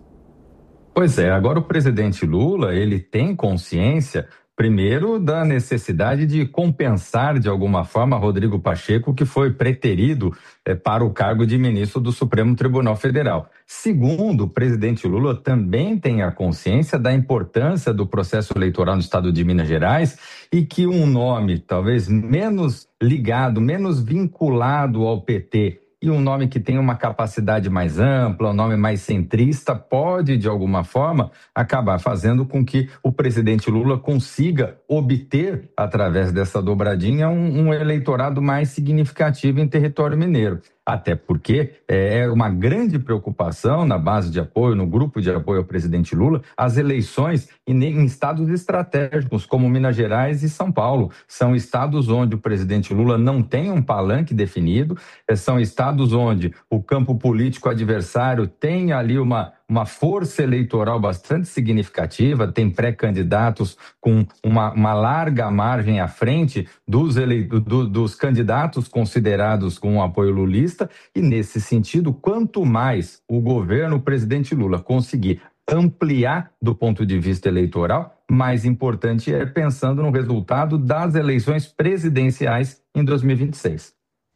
Pois é, agora o presidente Lula, ele tem consciência, primeiro, da necessidade de compensar de alguma forma Rodrigo Pacheco, que foi preterido é, para o cargo de ministro do Supremo Tribunal Federal. Segundo, o presidente Lula também tem a consciência da importância do processo eleitoral no estado de Minas Gerais e que um nome talvez menos ligado, menos vinculado ao P T, e um nome que tem uma capacidade mais ampla, um nome mais centrista, pode, de alguma forma, acabar fazendo com que o presidente Lula consiga obter, através dessa dobradinha, um, um eleitorado mais significativo em território mineiro. Até porque é uma grande preocupação na base de apoio, no grupo de apoio ao presidente Lula, as eleições em estados estratégicos como Minas Gerais e São Paulo. São estados onde o presidente Lula não tem um palanque definido, são estados onde o campo político adversário tem ali uma... uma força eleitoral bastante significativa, tem pré-candidatos com uma, uma larga margem à frente dos, ele, do, dos candidatos considerados com um apoio lulista, e nesse sentido, quanto mais o governo, o presidente Lula, conseguir ampliar do ponto de vista eleitoral, mais importante é pensando no resultado das eleições presidenciais em dois mil e vinte e seis.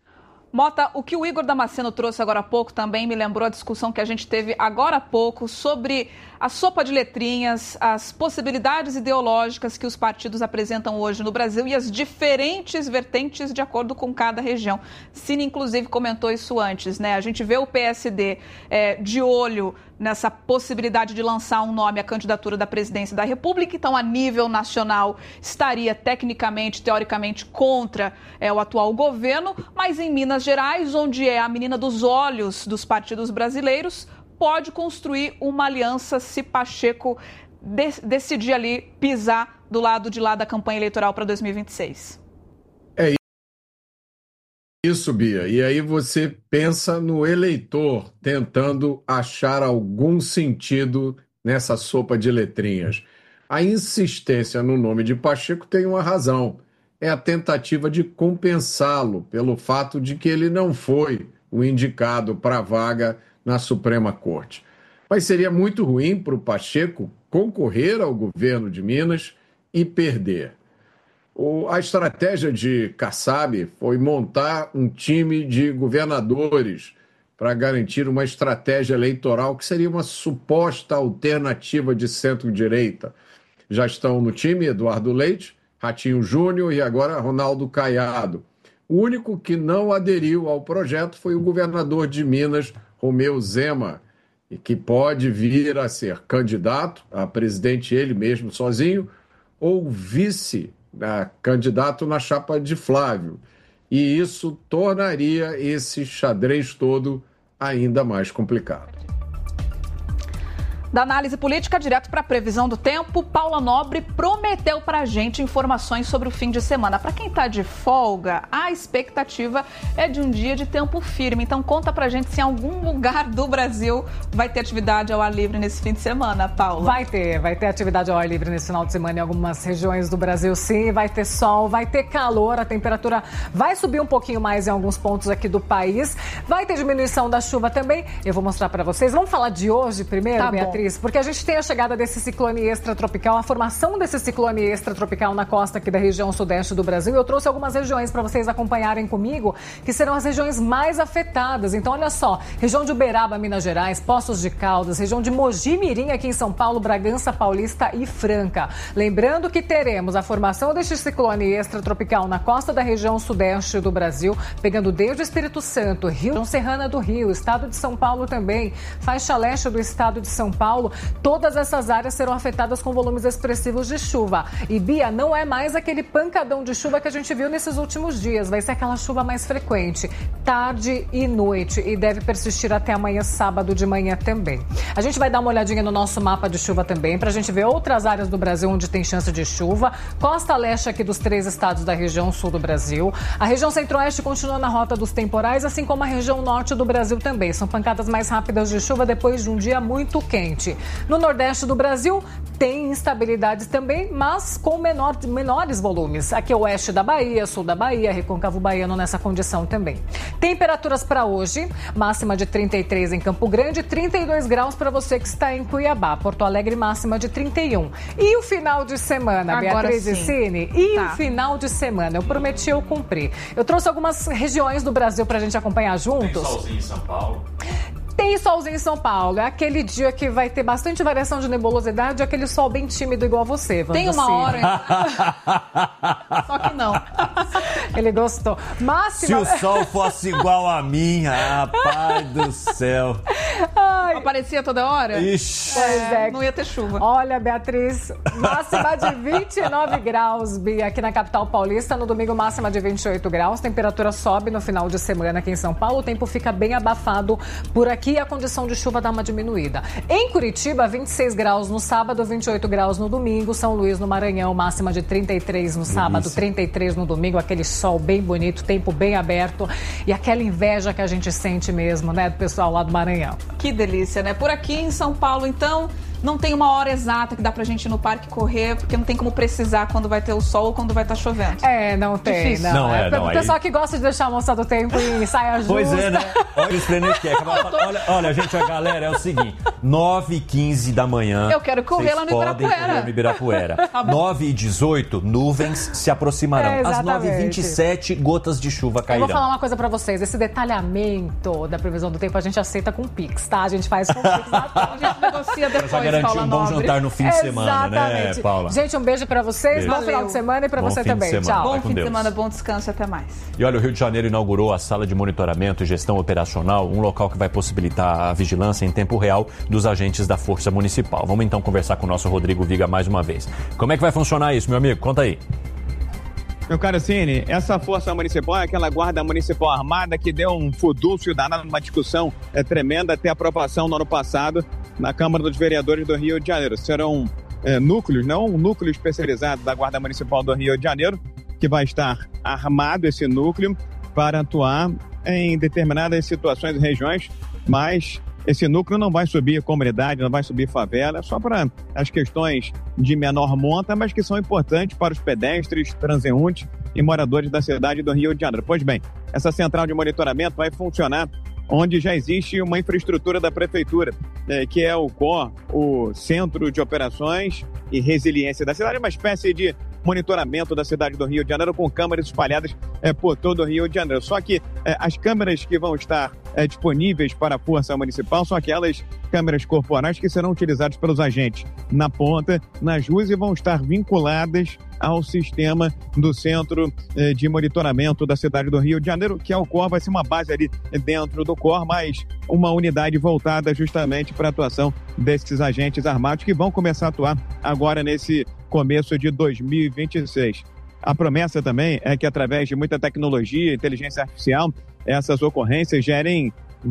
Mota, o que o Igor Damasceno trouxe agora há pouco também me lembrou a discussão que a gente teve agora há pouco sobre a sopa de letrinhas, as possibilidades ideológicas que os partidos apresentam hoje no Brasil e as diferentes vertentes de acordo com cada região. Cine, inclusive, comentou isso antes, né? A gente vê o P S D é, de olho nessa possibilidade de lançar um nome à candidatura da presidência da República. Então, a nível nacional, estaria tecnicamente, teoricamente, contra é, o atual governo, mas em Minas Gerais, onde é a menina dos olhos dos partidos brasileiros, pode construir uma aliança se Pacheco de- decidir ali pisar do lado de lá da campanha eleitoral para dois mil e vinte e seis. É isso, Bia. E aí você pensa no eleitor tentando achar algum sentido nessa sopa de letrinhas. A insistência no nome de Pacheco tem uma razão. É a tentativa de compensá-lo pelo fato de que ele não foi o indicado para a vaga na Suprema Corte. Mas seria muito ruim para o Pacheco concorrer ao governo de Minas e perder. O, a estratégia de Kassab foi montar um time de governadores para garantir uma estratégia eleitoral que seria uma suposta alternativa de centro-direita. Já estão no time Eduardo Leite, Ratinho Júnior e agora Ronaldo Caiado. O único que não aderiu ao projeto foi o governador de Minas, Romeu Zema, e que pode vir a ser candidato a presidente ele mesmo sozinho ou vice né, candidato na chapa de Flávio. E isso tornaria esse xadrez todo ainda mais complicado. Da análise política, direto para a previsão do tempo, Paula Nobre prometeu para a gente informações sobre o fim de semana. Para quem está de folga, a expectativa é de um dia de tempo firme. Então conta para a gente se em algum lugar do Brasil vai ter atividade ao ar livre nesse fim de semana, Paula. Vai ter, vai ter atividade ao ar livre nesse final de semana em algumas regiões do Brasil, sim. Vai ter sol, vai ter calor, a temperatura vai subir um pouquinho mais em alguns pontos aqui do país. Vai ter diminuição da chuva também. Eu vou mostrar para vocês. Vamos falar de hoje primeiro, Tá bom. Beatriz? Porque a gente tem a chegada desse ciclone extratropical, a formação desse ciclone extratropical na costa aqui da região sudeste do Brasil. Eu trouxe algumas regiões para vocês acompanharem comigo, que serão as regiões mais afetadas. Então, olha só, região de Uberaba, Minas Gerais, Poços de Caldas, região de Mogi Mirim aqui em São Paulo, Bragança Paulista e Franca. Lembrando que teremos a formação deste ciclone extratropical na costa da região sudeste do Brasil, pegando desde o Espírito Santo, Rio, Serrana do Rio, estado de São Paulo também, faixa leste do estado de São Paulo. Todas essas áreas serão afetadas com volumes expressivos de chuva. E, Bia, não é mais aquele pancadão de chuva que a gente viu nesses últimos dias. Vai ser aquela chuva mais frequente, tarde e noite. E deve persistir até amanhã, sábado de manhã também. A gente vai dar uma olhadinha no nosso mapa de chuva também, para a gente ver outras áreas do Brasil onde tem chance de chuva. Costa leste aqui dos três estados da região sul do Brasil. A região centro-oeste continua na rota dos temporais, assim como a região norte do Brasil também. São pancadas mais rápidas de chuva depois de um dia muito quente. No nordeste do Brasil tem instabilidades também, mas com menor, menores volumes. Aqui é o oeste da Bahia, sul da Bahia, Recôncavo Baiano nessa condição também. Temperaturas para hoje, máxima de trinta e três em Campo Grande, trinta e dois graus para você que está em Cuiabá. Porto Alegre, máxima de trinta e um. E o final de semana, Agora Beatriz sim. e Cine? E Tá. o final de semana? Eu prometi, eu cumpri. Eu trouxe algumas regiões do Brasil para a gente acompanhar juntos. Tem solzinho em São Paulo. Tem solzinho em São Paulo. É aquele dia que vai ter bastante variação de nebulosidade, aquele sol bem tímido igual você, Wanda. Tem uma Sim. hora. Só que não. Ele gostou. Máxima... Se o sol fosse igual a mim, rapaz do céu. Ai. Aparecia toda hora? Ixi. Pois é. Não ia ter chuva. Olha, Beatriz, máxima de vinte e nove graus, Bia, aqui na capital paulista. No domingo, máxima de vinte e oito graus. Temperatura sobe no final de semana aqui em São Paulo. O tempo fica bem abafado por aqui e a condição de chuva dá uma diminuída. Em Curitiba, vinte e seis graus no sábado, vinte e oito graus no domingo. São Luís, no Maranhão, máxima de trinta e três no sábado, Delícia. trinta e três no domingo. Aquele sol bem bonito, tempo bem aberto. E aquela inveja que a gente sente mesmo, né, do pessoal lá do Maranhão. Que delícia, né? Por aqui em São Paulo, então, não tem uma hora exata que dá pra gente ir no parque correr, porque não tem como precisar quando vai ter o sol ou quando vai estar chovendo. É, não tem, Difícil. não. Não, é, não, o aí- pessoal que gosta de deixar a moça do tempo em saia justa. Pois é, né? Olha os frenetic. Olha, olha, gente, a galera, é o seguinte: nove e quinze da manhã. Eu quero correr vocês lá no podem Ibirapuera. correr no Ibirapuera. Tá bom. nove e dezoito, nuvens se aproximarão. É, Às exatamente. nove e vinte e sete, gotas de chuva Eu cairão. vou falar uma coisa pra vocês. Esse detalhamento da previsão do tempo a gente aceita com Pix, tá? A gente faz com Pix. A gente negocia depois. Essa garantir um bom Nobre. jantar no fim de semana, Exatamente. né, Paula? Gente, um beijo pra vocês, beijo. bom final de semana e pra bom você também. Tchau. Bom fim de semana, bom descanso, até mais. E olha, o Rio de Janeiro inaugurou a sala de monitoramento e gestão operacional, um local que vai possibilitar a vigilância em tempo real dos agentes da Força Municipal. Vamos então conversar com o nosso Rodrigo Viga mais uma vez. Como é que vai funcionar isso, meu amigo? Conta aí. Meu caro Cine, essa Força Municipal é aquela guarda municipal armada que deu um furdúncio danado numa discussão é, tremenda até a aprovação no ano passado na Câmara dos Vereadores do Rio de Janeiro. Serão é, núcleos, não um núcleo especializado da Guarda Municipal do Rio de Janeiro, que vai estar armado esse núcleo para atuar em determinadas situações e regiões, mas esse núcleo não vai subir comunidade, não vai subir favela, só para as questões de menor monta, mas que são importantes para os pedestres, transeuntes e moradores da cidade do Rio de Janeiro. Pois bem, essa central de monitoramento vai funcionar onde já existe uma infraestrutura da prefeitura, eh, que é o C O R, o Centro de Operações e Resiliência da cidade, uma espécie de monitoramento da cidade do Rio de Janeiro com câmeras espalhadas eh, por todo o Rio de Janeiro. Só que eh, as câmeras que vão estar eh, disponíveis para a Força Municipal são aquelas câmeras corporais que serão utilizadas pelos agentes na ponta, nas ruas e vão estar vinculadas ao sistema do Centro eh, de Monitoramento da cidade do Rio de Janeiro, que é o C O R, vai ser uma base ali dentro do C O R, mas uma unidade voltada justamente para a atuação desses agentes armados que vão começar a atuar agora nesse começo de dois mil e vinte e seis. A promessa também é que através de muita tecnologia, inteligência artificial, essas ocorrências gerem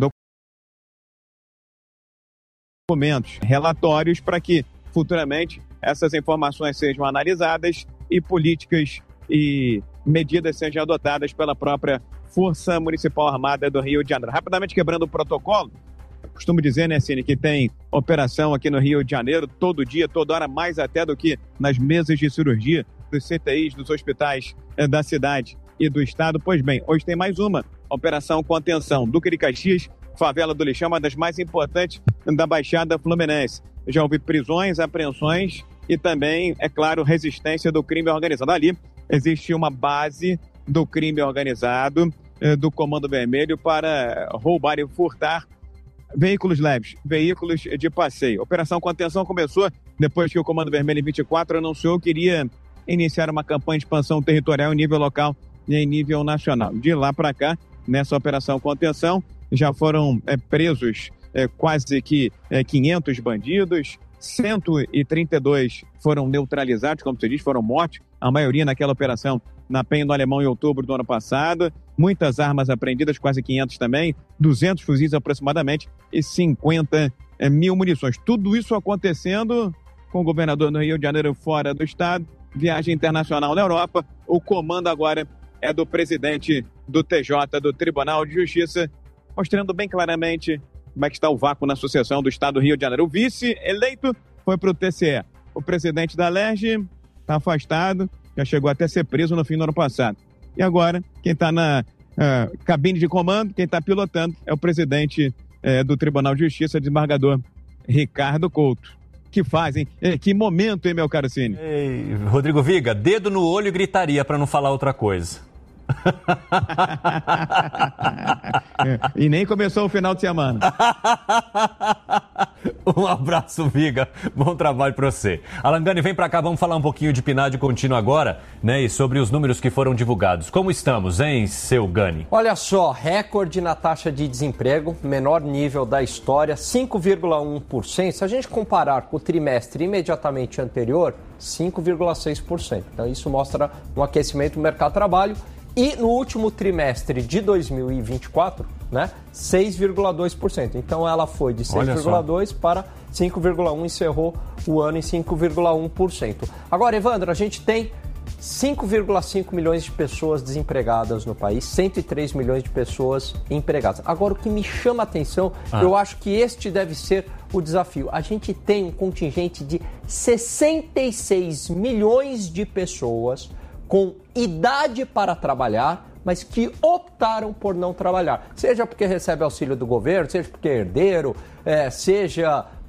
documentos, relatórios para que futuramente essas informações sejam analisadas e políticas e medidas sejam adotadas pela própria Força Municipal Armada do Rio de Janeiro. Rapidamente quebrando o protocolo, eu costumo dizer, né, Cine, que tem operação aqui no Rio de Janeiro todo dia, toda hora, mais até do que nas mesas de cirurgia dos C T Is, dos hospitais eh, da cidade e do estado. Pois bem, hoje tem mais uma operação contenção. Duque de Caxias, favela do Lixão, uma das mais importantes da Baixada Fluminense. Já houve prisões, apreensões e também, é claro, resistência do crime organizado. Ali existe uma base do crime organizado, eh, do Comando Vermelho, para roubar e furtar veículos leves, veículos de passeio. A Operação Contenção começou depois que o Comando Vermelho em vinte e quatro anunciou que iria iniciar uma campanha de expansão territorial em nível local e em nível nacional. De lá para cá, nessa Operação Contenção, já foram é, presos é, quase que é, quinhentos bandidos, cento e trinta e dois foram neutralizados, como se diz, foram mortos, a maioria naquela operação na Penha do Alemão em outubro do ano passado, muitas armas apreendidas, quase quinhentas também, duzentos fuzis aproximadamente e cinquenta é, mil munições. Tudo isso acontecendo com o governador do Rio de Janeiro fora do estado, viagem internacional na Europa, o comando agora é do presidente do T J, do Tribunal de Justiça, mostrando bem claramente como é que está o vácuo na sucessão do estado do Rio de Janeiro. O vice eleito foi para o T C E. O presidente da L E R J está afastado, já chegou até a ser preso no fim do ano passado. E agora, quem está na uh, cabine de comando, quem está pilotando, é o presidente uh, do Tribunal de Justiça, desembargador Ricardo Couto. Que fazem, eh, que momento, hein, meu caro Cine? Ei, Rodrigo Viga, dedo no olho e gritaria para não falar outra coisa. E nem começou o final de semana. Um abraço, Viga. Bom trabalho para você. Alan Gani, vem para cá, vamos falar um pouquinho de P N A D contínuo agora, né? E sobre os números que foram divulgados. Como estamos, hein, seu Gani? Olha só, recorde na taxa de desemprego, menor nível da história, cinco vírgula um por cento. Se a gente comparar com o trimestre imediatamente anterior, cinco vírgula seis por cento. Então isso mostra um aquecimento do mercado de trabalho. E no último trimestre de dois mil e vinte e quatro, né, seis vírgula dois por cento. Então ela foi de seis vírgula dois por cento para cinco vírgula um por cento, encerrou o ano em cinco vírgula um por cento. Agora, Evandro, a gente tem cinco vírgula cinco milhões de pessoas desempregadas no país, cento e três milhões de pessoas empregadas. Agora, o que me chama a atenção, ah. eu acho que este deve ser o desafio. A gente tem um contingente de sessenta e seis milhões de pessoas com idade para trabalhar, mas que optaram por não trabalhar. Seja porque recebe auxílio do governo, seja porque é herdeiro, é, seja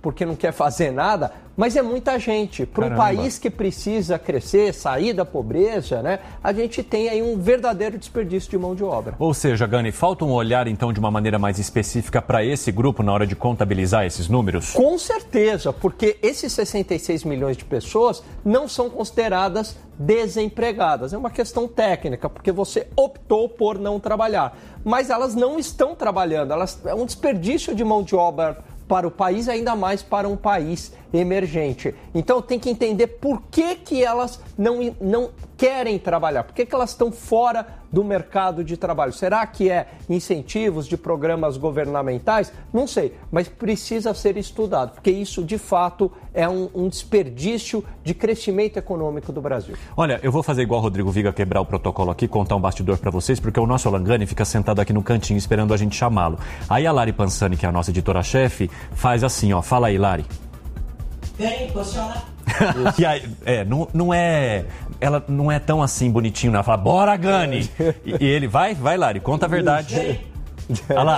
porque não quer fazer nada, mas é muita gente. Para um país que precisa crescer, sair da pobreza, né, a gente tem aí um verdadeiro desperdício de mão de obra. Ou seja, Gani, falta um olhar então de uma maneira mais específica para esse grupo na hora de contabilizar esses números? Com certeza, porque esses sessenta e seis milhões de pessoas não são consideradas desempregadas. É uma questão técnica, porque você optou por não trabalhar. Mas elas não estão trabalhando, elas, é um desperdício de mão de obra para o país, ainda mais para um país emergente. Então tem que entender por que, que elas não, não querem trabalhar, por que, que elas estão fora do mercado de trabalho. Será que é incentivos de programas governamentais? Não sei, mas precisa ser estudado, porque isso de fato é um, um desperdício de crescimento econômico do Brasil. Olha, eu vou fazer igual o Rodrigo Viga, quebrar o protocolo aqui, contar um bastidor para vocês, porque o nosso Alan Gani fica sentado aqui no cantinho esperando a gente chamá-lo. Aí a Lari Pansani, que é a nossa editora-chefe, faz assim, ó, fala aí, Lari. Vem, posiciona. E aí, é, não, não é, ela não é tão assim bonitinho, não. Ela fala, bora, Gani! E, e ele, vai, vai, Lari, conta a verdade. Olha lá.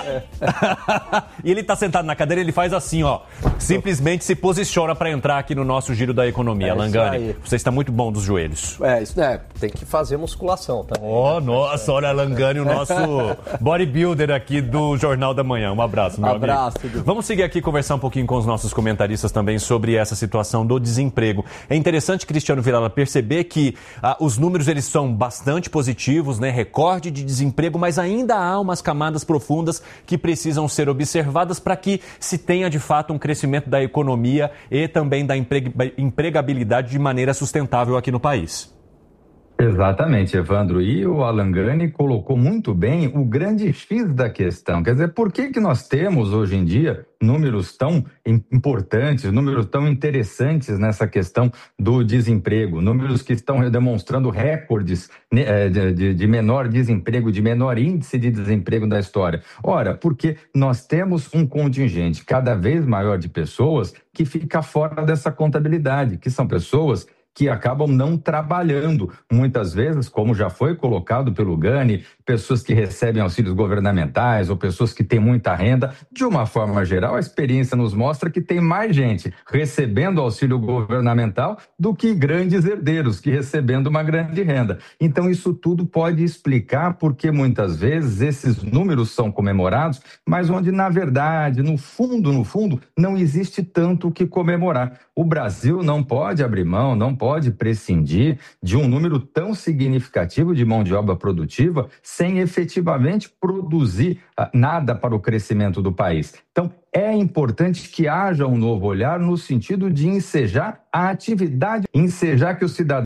E ele tá sentado na cadeira, ele faz assim, ó. Simplesmente se posiciona para entrar aqui no nosso giro da economia. É Alan Gani, você está muito bom dos joelhos. É, isso é, tem que fazer musculação também. Oh, nossa, olha, Alan Gani, o nosso bodybuilder aqui do Jornal da Manhã. Um abraço, meu abraço, amigo. Vamos seguir aqui, conversar um pouquinho com os nossos comentaristas também sobre essa situação do desemprego. É interessante, Cristiano Vilela, perceber que ah, os números eles são bastante positivos, né? Recorde de desemprego, mas ainda há umas camadas profundas que precisam ser observadas para que se tenha de fato um crescimento da economia e também da empregabilidade de maneira sustentável aqui no país. Exatamente, Evandro. E o Alan Gani colocou muito bem o grande X da questão. Quer dizer, por que que nós temos hoje em dia números tão importantes, números tão interessantes nessa questão do desemprego, números que estão demonstrando recordes de, de, de menor desemprego, de menor índice de desemprego da história? Ora, porque nós temos um contingente cada vez maior de pessoas que fica fora dessa contabilidade, que são pessoas que acabam não trabalhando, muitas vezes, como já foi colocado pelo Gani, pessoas que recebem auxílios governamentais ou pessoas que têm muita renda. De uma forma geral, a experiência nos mostra que tem mais gente recebendo auxílio governamental do que grandes herdeiros que recebendo uma grande renda. Então, isso tudo pode explicar porque muitas vezes esses números são comemorados, mas onde, na verdade, no fundo, no fundo, não existe tanto o que comemorar. O Brasil não pode abrir mão, não pode pode prescindir de um número tão significativo de mão de obra produtiva sem efetivamente produzir nada para o crescimento do país. Então, é importante que haja um novo olhar no sentido de ensejar a atividade, ensejar que o cidadão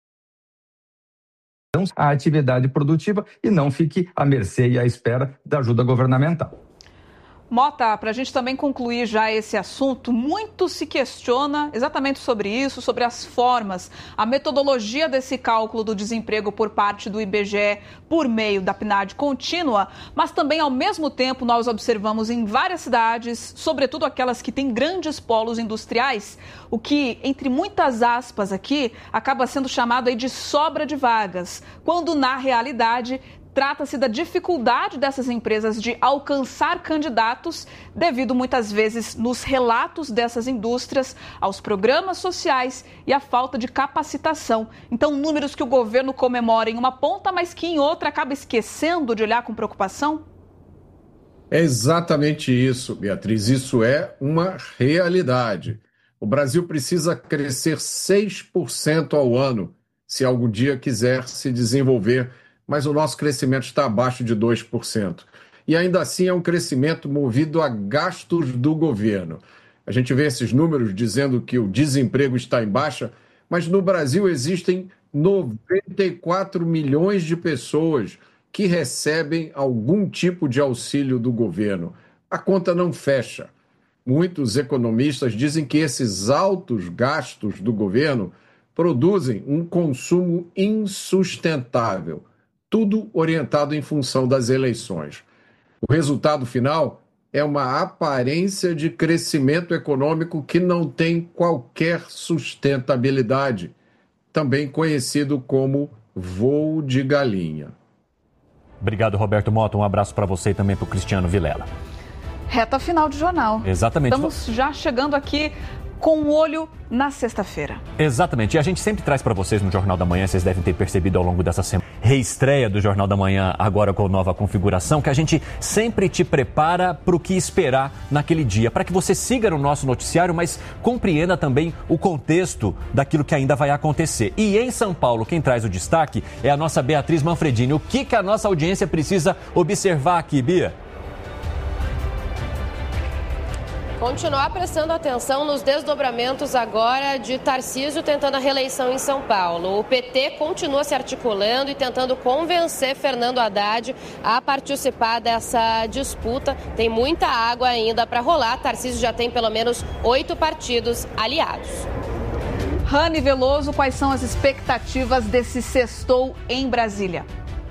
a atividade produtiva e não fique à mercê e à espera da ajuda governamental. Mota, para a gente também concluir já esse assunto, muito se questiona exatamente sobre isso, sobre as formas, a metodologia desse cálculo do desemprego por parte do I B G E por meio da P N A D contínua, mas também, ao mesmo tempo, nós observamos em várias cidades, sobretudo aquelas que têm grandes polos industriais, o que, entre muitas aspas aqui, acaba sendo chamado aí de sobra de vagas, quando, na realidade, trata-se da dificuldade dessas empresas de alcançar candidatos devido, muitas vezes, nos relatos dessas indústrias, aos programas sociais e à falta de capacitação. Então, números que o governo comemora em uma ponta, mas que em outra acaba esquecendo de olhar com preocupação? É exatamente isso, Beatriz. Isso é uma realidade. O Brasil precisa crescer seis por cento ao ano se algum dia quiser se desenvolver, mas o nosso crescimento está abaixo de dois por cento. E ainda assim é um crescimento movido a gastos do governo. A gente vê esses números dizendo que o desemprego está em baixa, mas no Brasil existem noventa e quatro milhões de pessoas que recebem algum tipo de auxílio do governo. A conta não fecha. Muitos economistas dizem que esses altos gastos do governo produzem um consumo insustentável. Tudo orientado em função das eleições. O resultado final é uma aparência de crescimento econômico que não tem qualquer sustentabilidade, também conhecido como voo de galinha. Obrigado, Roberto Mota. Um abraço para você e também para o Cristiano Vilela. Reta final de jornal. Exatamente. Estamos já chegando aqui com o olho na sexta-feira. Exatamente. E a gente sempre traz para vocês no Jornal da Manhã, vocês devem ter percebido ao longo dessa semana, reestreia do Jornal da Manhã, agora com nova configuração, que a gente sempre te prepara para o que esperar naquele dia, para que você siga no nosso noticiário, mas compreenda também o contexto daquilo que ainda vai acontecer. E em São Paulo, quem traz o destaque é a nossa Beatriz Manfredini. O que, que a nossa audiência precisa observar aqui, Bia? Continuar prestando atenção nos desdobramentos agora de Tarcísio tentando a reeleição em São Paulo. O P T continua se articulando e tentando convencer Fernando Haddad a participar dessa disputa. Tem muita água ainda para rolar. Tarcísio já tem pelo menos oito partidos aliados. Rani Veloso, quais são as expectativas desse sextou em Brasília?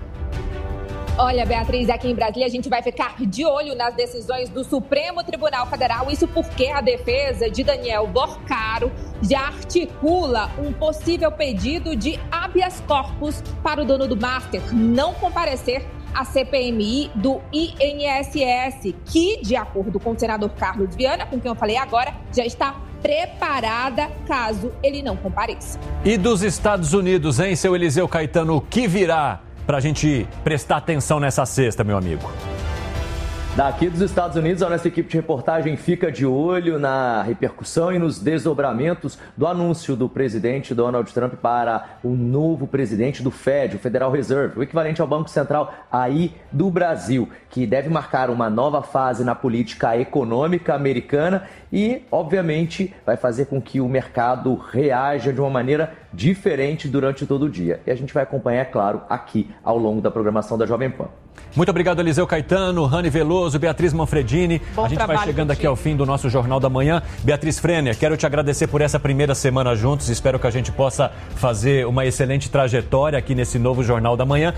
Olha, Beatriz, aqui em Brasília a gente vai ficar de olho nas decisões do Supremo Tribunal Federal. Isso porque a defesa de Daniel Borcaro já articula um possível pedido de habeas corpus para o dono do Master não comparecer à C P M I do I N S S, que, de acordo com o senador Carlos Viana, com quem eu falei agora, já está preparada caso ele não compareça. E dos Estados Unidos, hein, seu Eliseu Caetano, o que virá para a gente prestar atenção nessa sexta, meu amigo? Daqui dos Estados Unidos, a nossa equipe de reportagem fica de olho na repercussão e nos desdobramentos do anúncio do presidente Donald Trump para o novo presidente do Fed, o Federal Reserve, o equivalente ao Banco Central aí do Brasil, que deve marcar uma nova fase na política econômica americana e, obviamente, vai fazer com que o mercado reaja de uma maneira diferente durante todo o dia. E a gente vai acompanhar, é claro, aqui ao longo da programação da Jovem Pan. Muito obrigado, Eliseu Caetano, Rani Veloso, Beatriz Manfredini. Bom a gente vai chegando contigo. aqui ao fim do nosso Jornal da Manhã. Beatriz Frênia, quero te agradecer por essa primeira semana juntos. Espero que a gente possa fazer uma excelente trajetória aqui nesse novo Jornal da Manhã.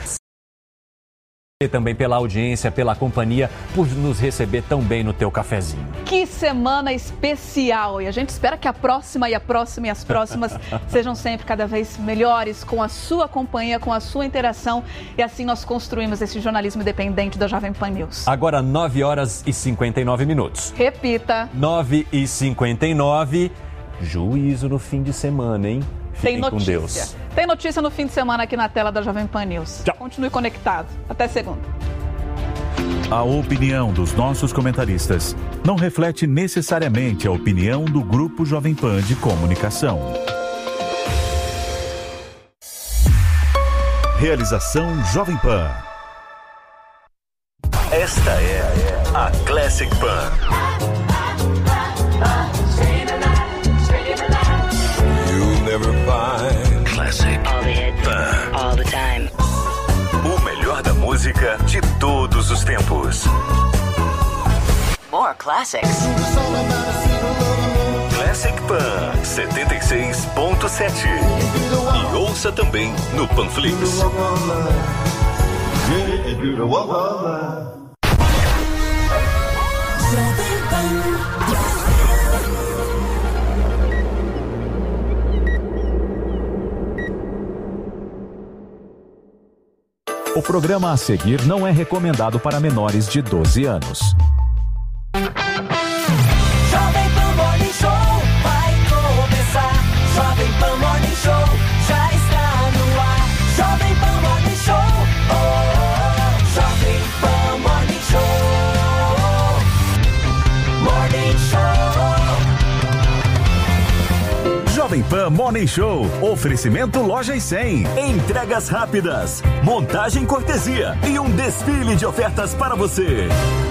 E também pela audiência, pela companhia, por nos receber tão bem no teu cafezinho. Que semana especial! E a gente espera que a próxima e a próxima e as próximas sejam sempre cada vez melhores, com a sua companhia, com a sua interação. E assim nós construímos esse jornalismo independente da Jovem Pan News. Agora, nove horas e cinquenta e nove minutos. Repita. nove e cinquenta e nove. Juízo no fim de semana, hein? Tem Fiquem notícia. com Deus. Tem notícia no fim de semana aqui na tela da Jovem Pan News. Tchau. Continue conectado. Até segunda. A opinião dos nossos comentaristas não reflete necessariamente a opinião do Grupo Jovem Pan de Comunicação. Realização Jovem Pan. Esta é a Classic Pan. Never find Classic all the hits, Pan. all the time. O melhor da música de todos os tempos. More classics. Classic Pan setenta e seis ponto sete. E ouça também no Panflix. O programa a seguir não é recomendado para menores de doze anos. Jovem Pan Morning Show vai começar. Jovem Pan Morning Show já está no ar. Jovem Pan Morning Show, oh, oh, oh. Jovem Pan Morning Show, Morning Show. Jovem Pan Morning Show. Oferecimento Lojas cem. Entregas rápidas. Montagem cortesia. E um desfile de ofertas para você.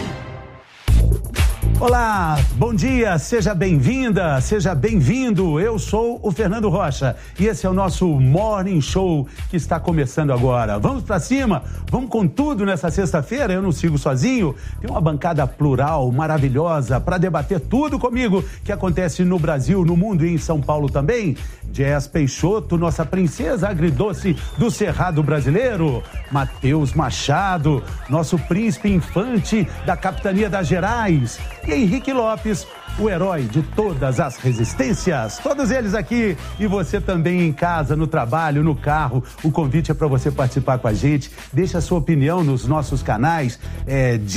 Olá, bom dia, seja bem-vinda, seja bem-vindo. Eu sou o Fernando Rocha e esse é o nosso Morning Show que está começando agora. Vamos pra cima, vamos com tudo nessa sexta-feira. Eu não sigo sozinho, tem uma bancada plural maravilhosa para debater tudo comigo que acontece no Brasil, no mundo e em São Paulo também. Jess Peixoto, nossa princesa agridoce do Cerrado brasileiro. Matheus Machado, nosso príncipe infante da capitania das Gerais. E Henrique Lopes, o herói de todas as resistências. Todos eles aqui e você também em casa, no trabalho, no carro. O convite é para você participar com a gente. Deixa a sua opinião nos nossos canais é, de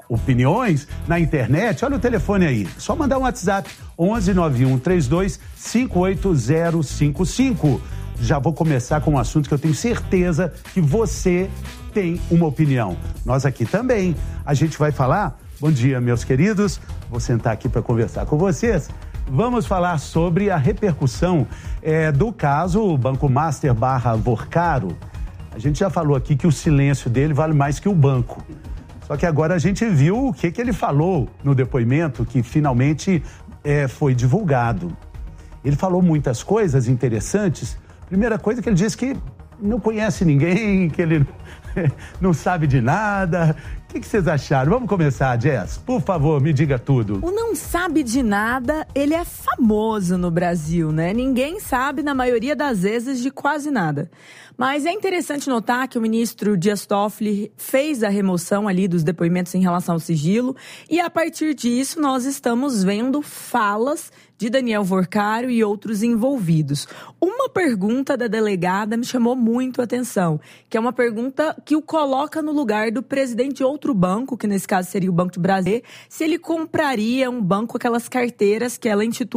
opiniões na internet, olha o telefone aí. Só mandar um WhatsApp onze nove um três dois cinco oito zero cinco cinco. Já vou começar com um assunto que eu tenho certeza que você tem uma opinião. Nós aqui também. A gente vai falar... Bom dia, meus queridos. Vou sentar aqui para conversar com vocês. Vamos falar sobre a repercussão é, do caso Banco Master barra Vorcaro. A gente já falou aqui que o silêncio dele vale mais que o banco. Só que agora a gente viu o que, que ele falou no depoimento que finalmente é, foi divulgado. Ele falou muitas coisas interessantes. Primeira coisa que ele disse que não conhece ninguém, que ele não sabe de nada. O que, que vocês acharam? Vamos começar, Jess. Por favor, me diga tudo. O não sabe de nada, ele é famoso no Brasil, né? Ninguém sabe, na maioria das vezes, de quase nada. Mas é interessante notar que o ministro Dias Toffoli fez a remoção ali dos depoimentos em relação ao sigilo e, a partir disso, nós estamos vendo falas de Daniel Vorcaro e outros envolvidos. Uma pergunta da delegada me chamou muito a atenção, que é uma pergunta que o coloca no lugar do presidente de outro banco, que nesse caso seria o Banco do Brasil, se ele compraria um banco, aquelas carteiras que ela intitula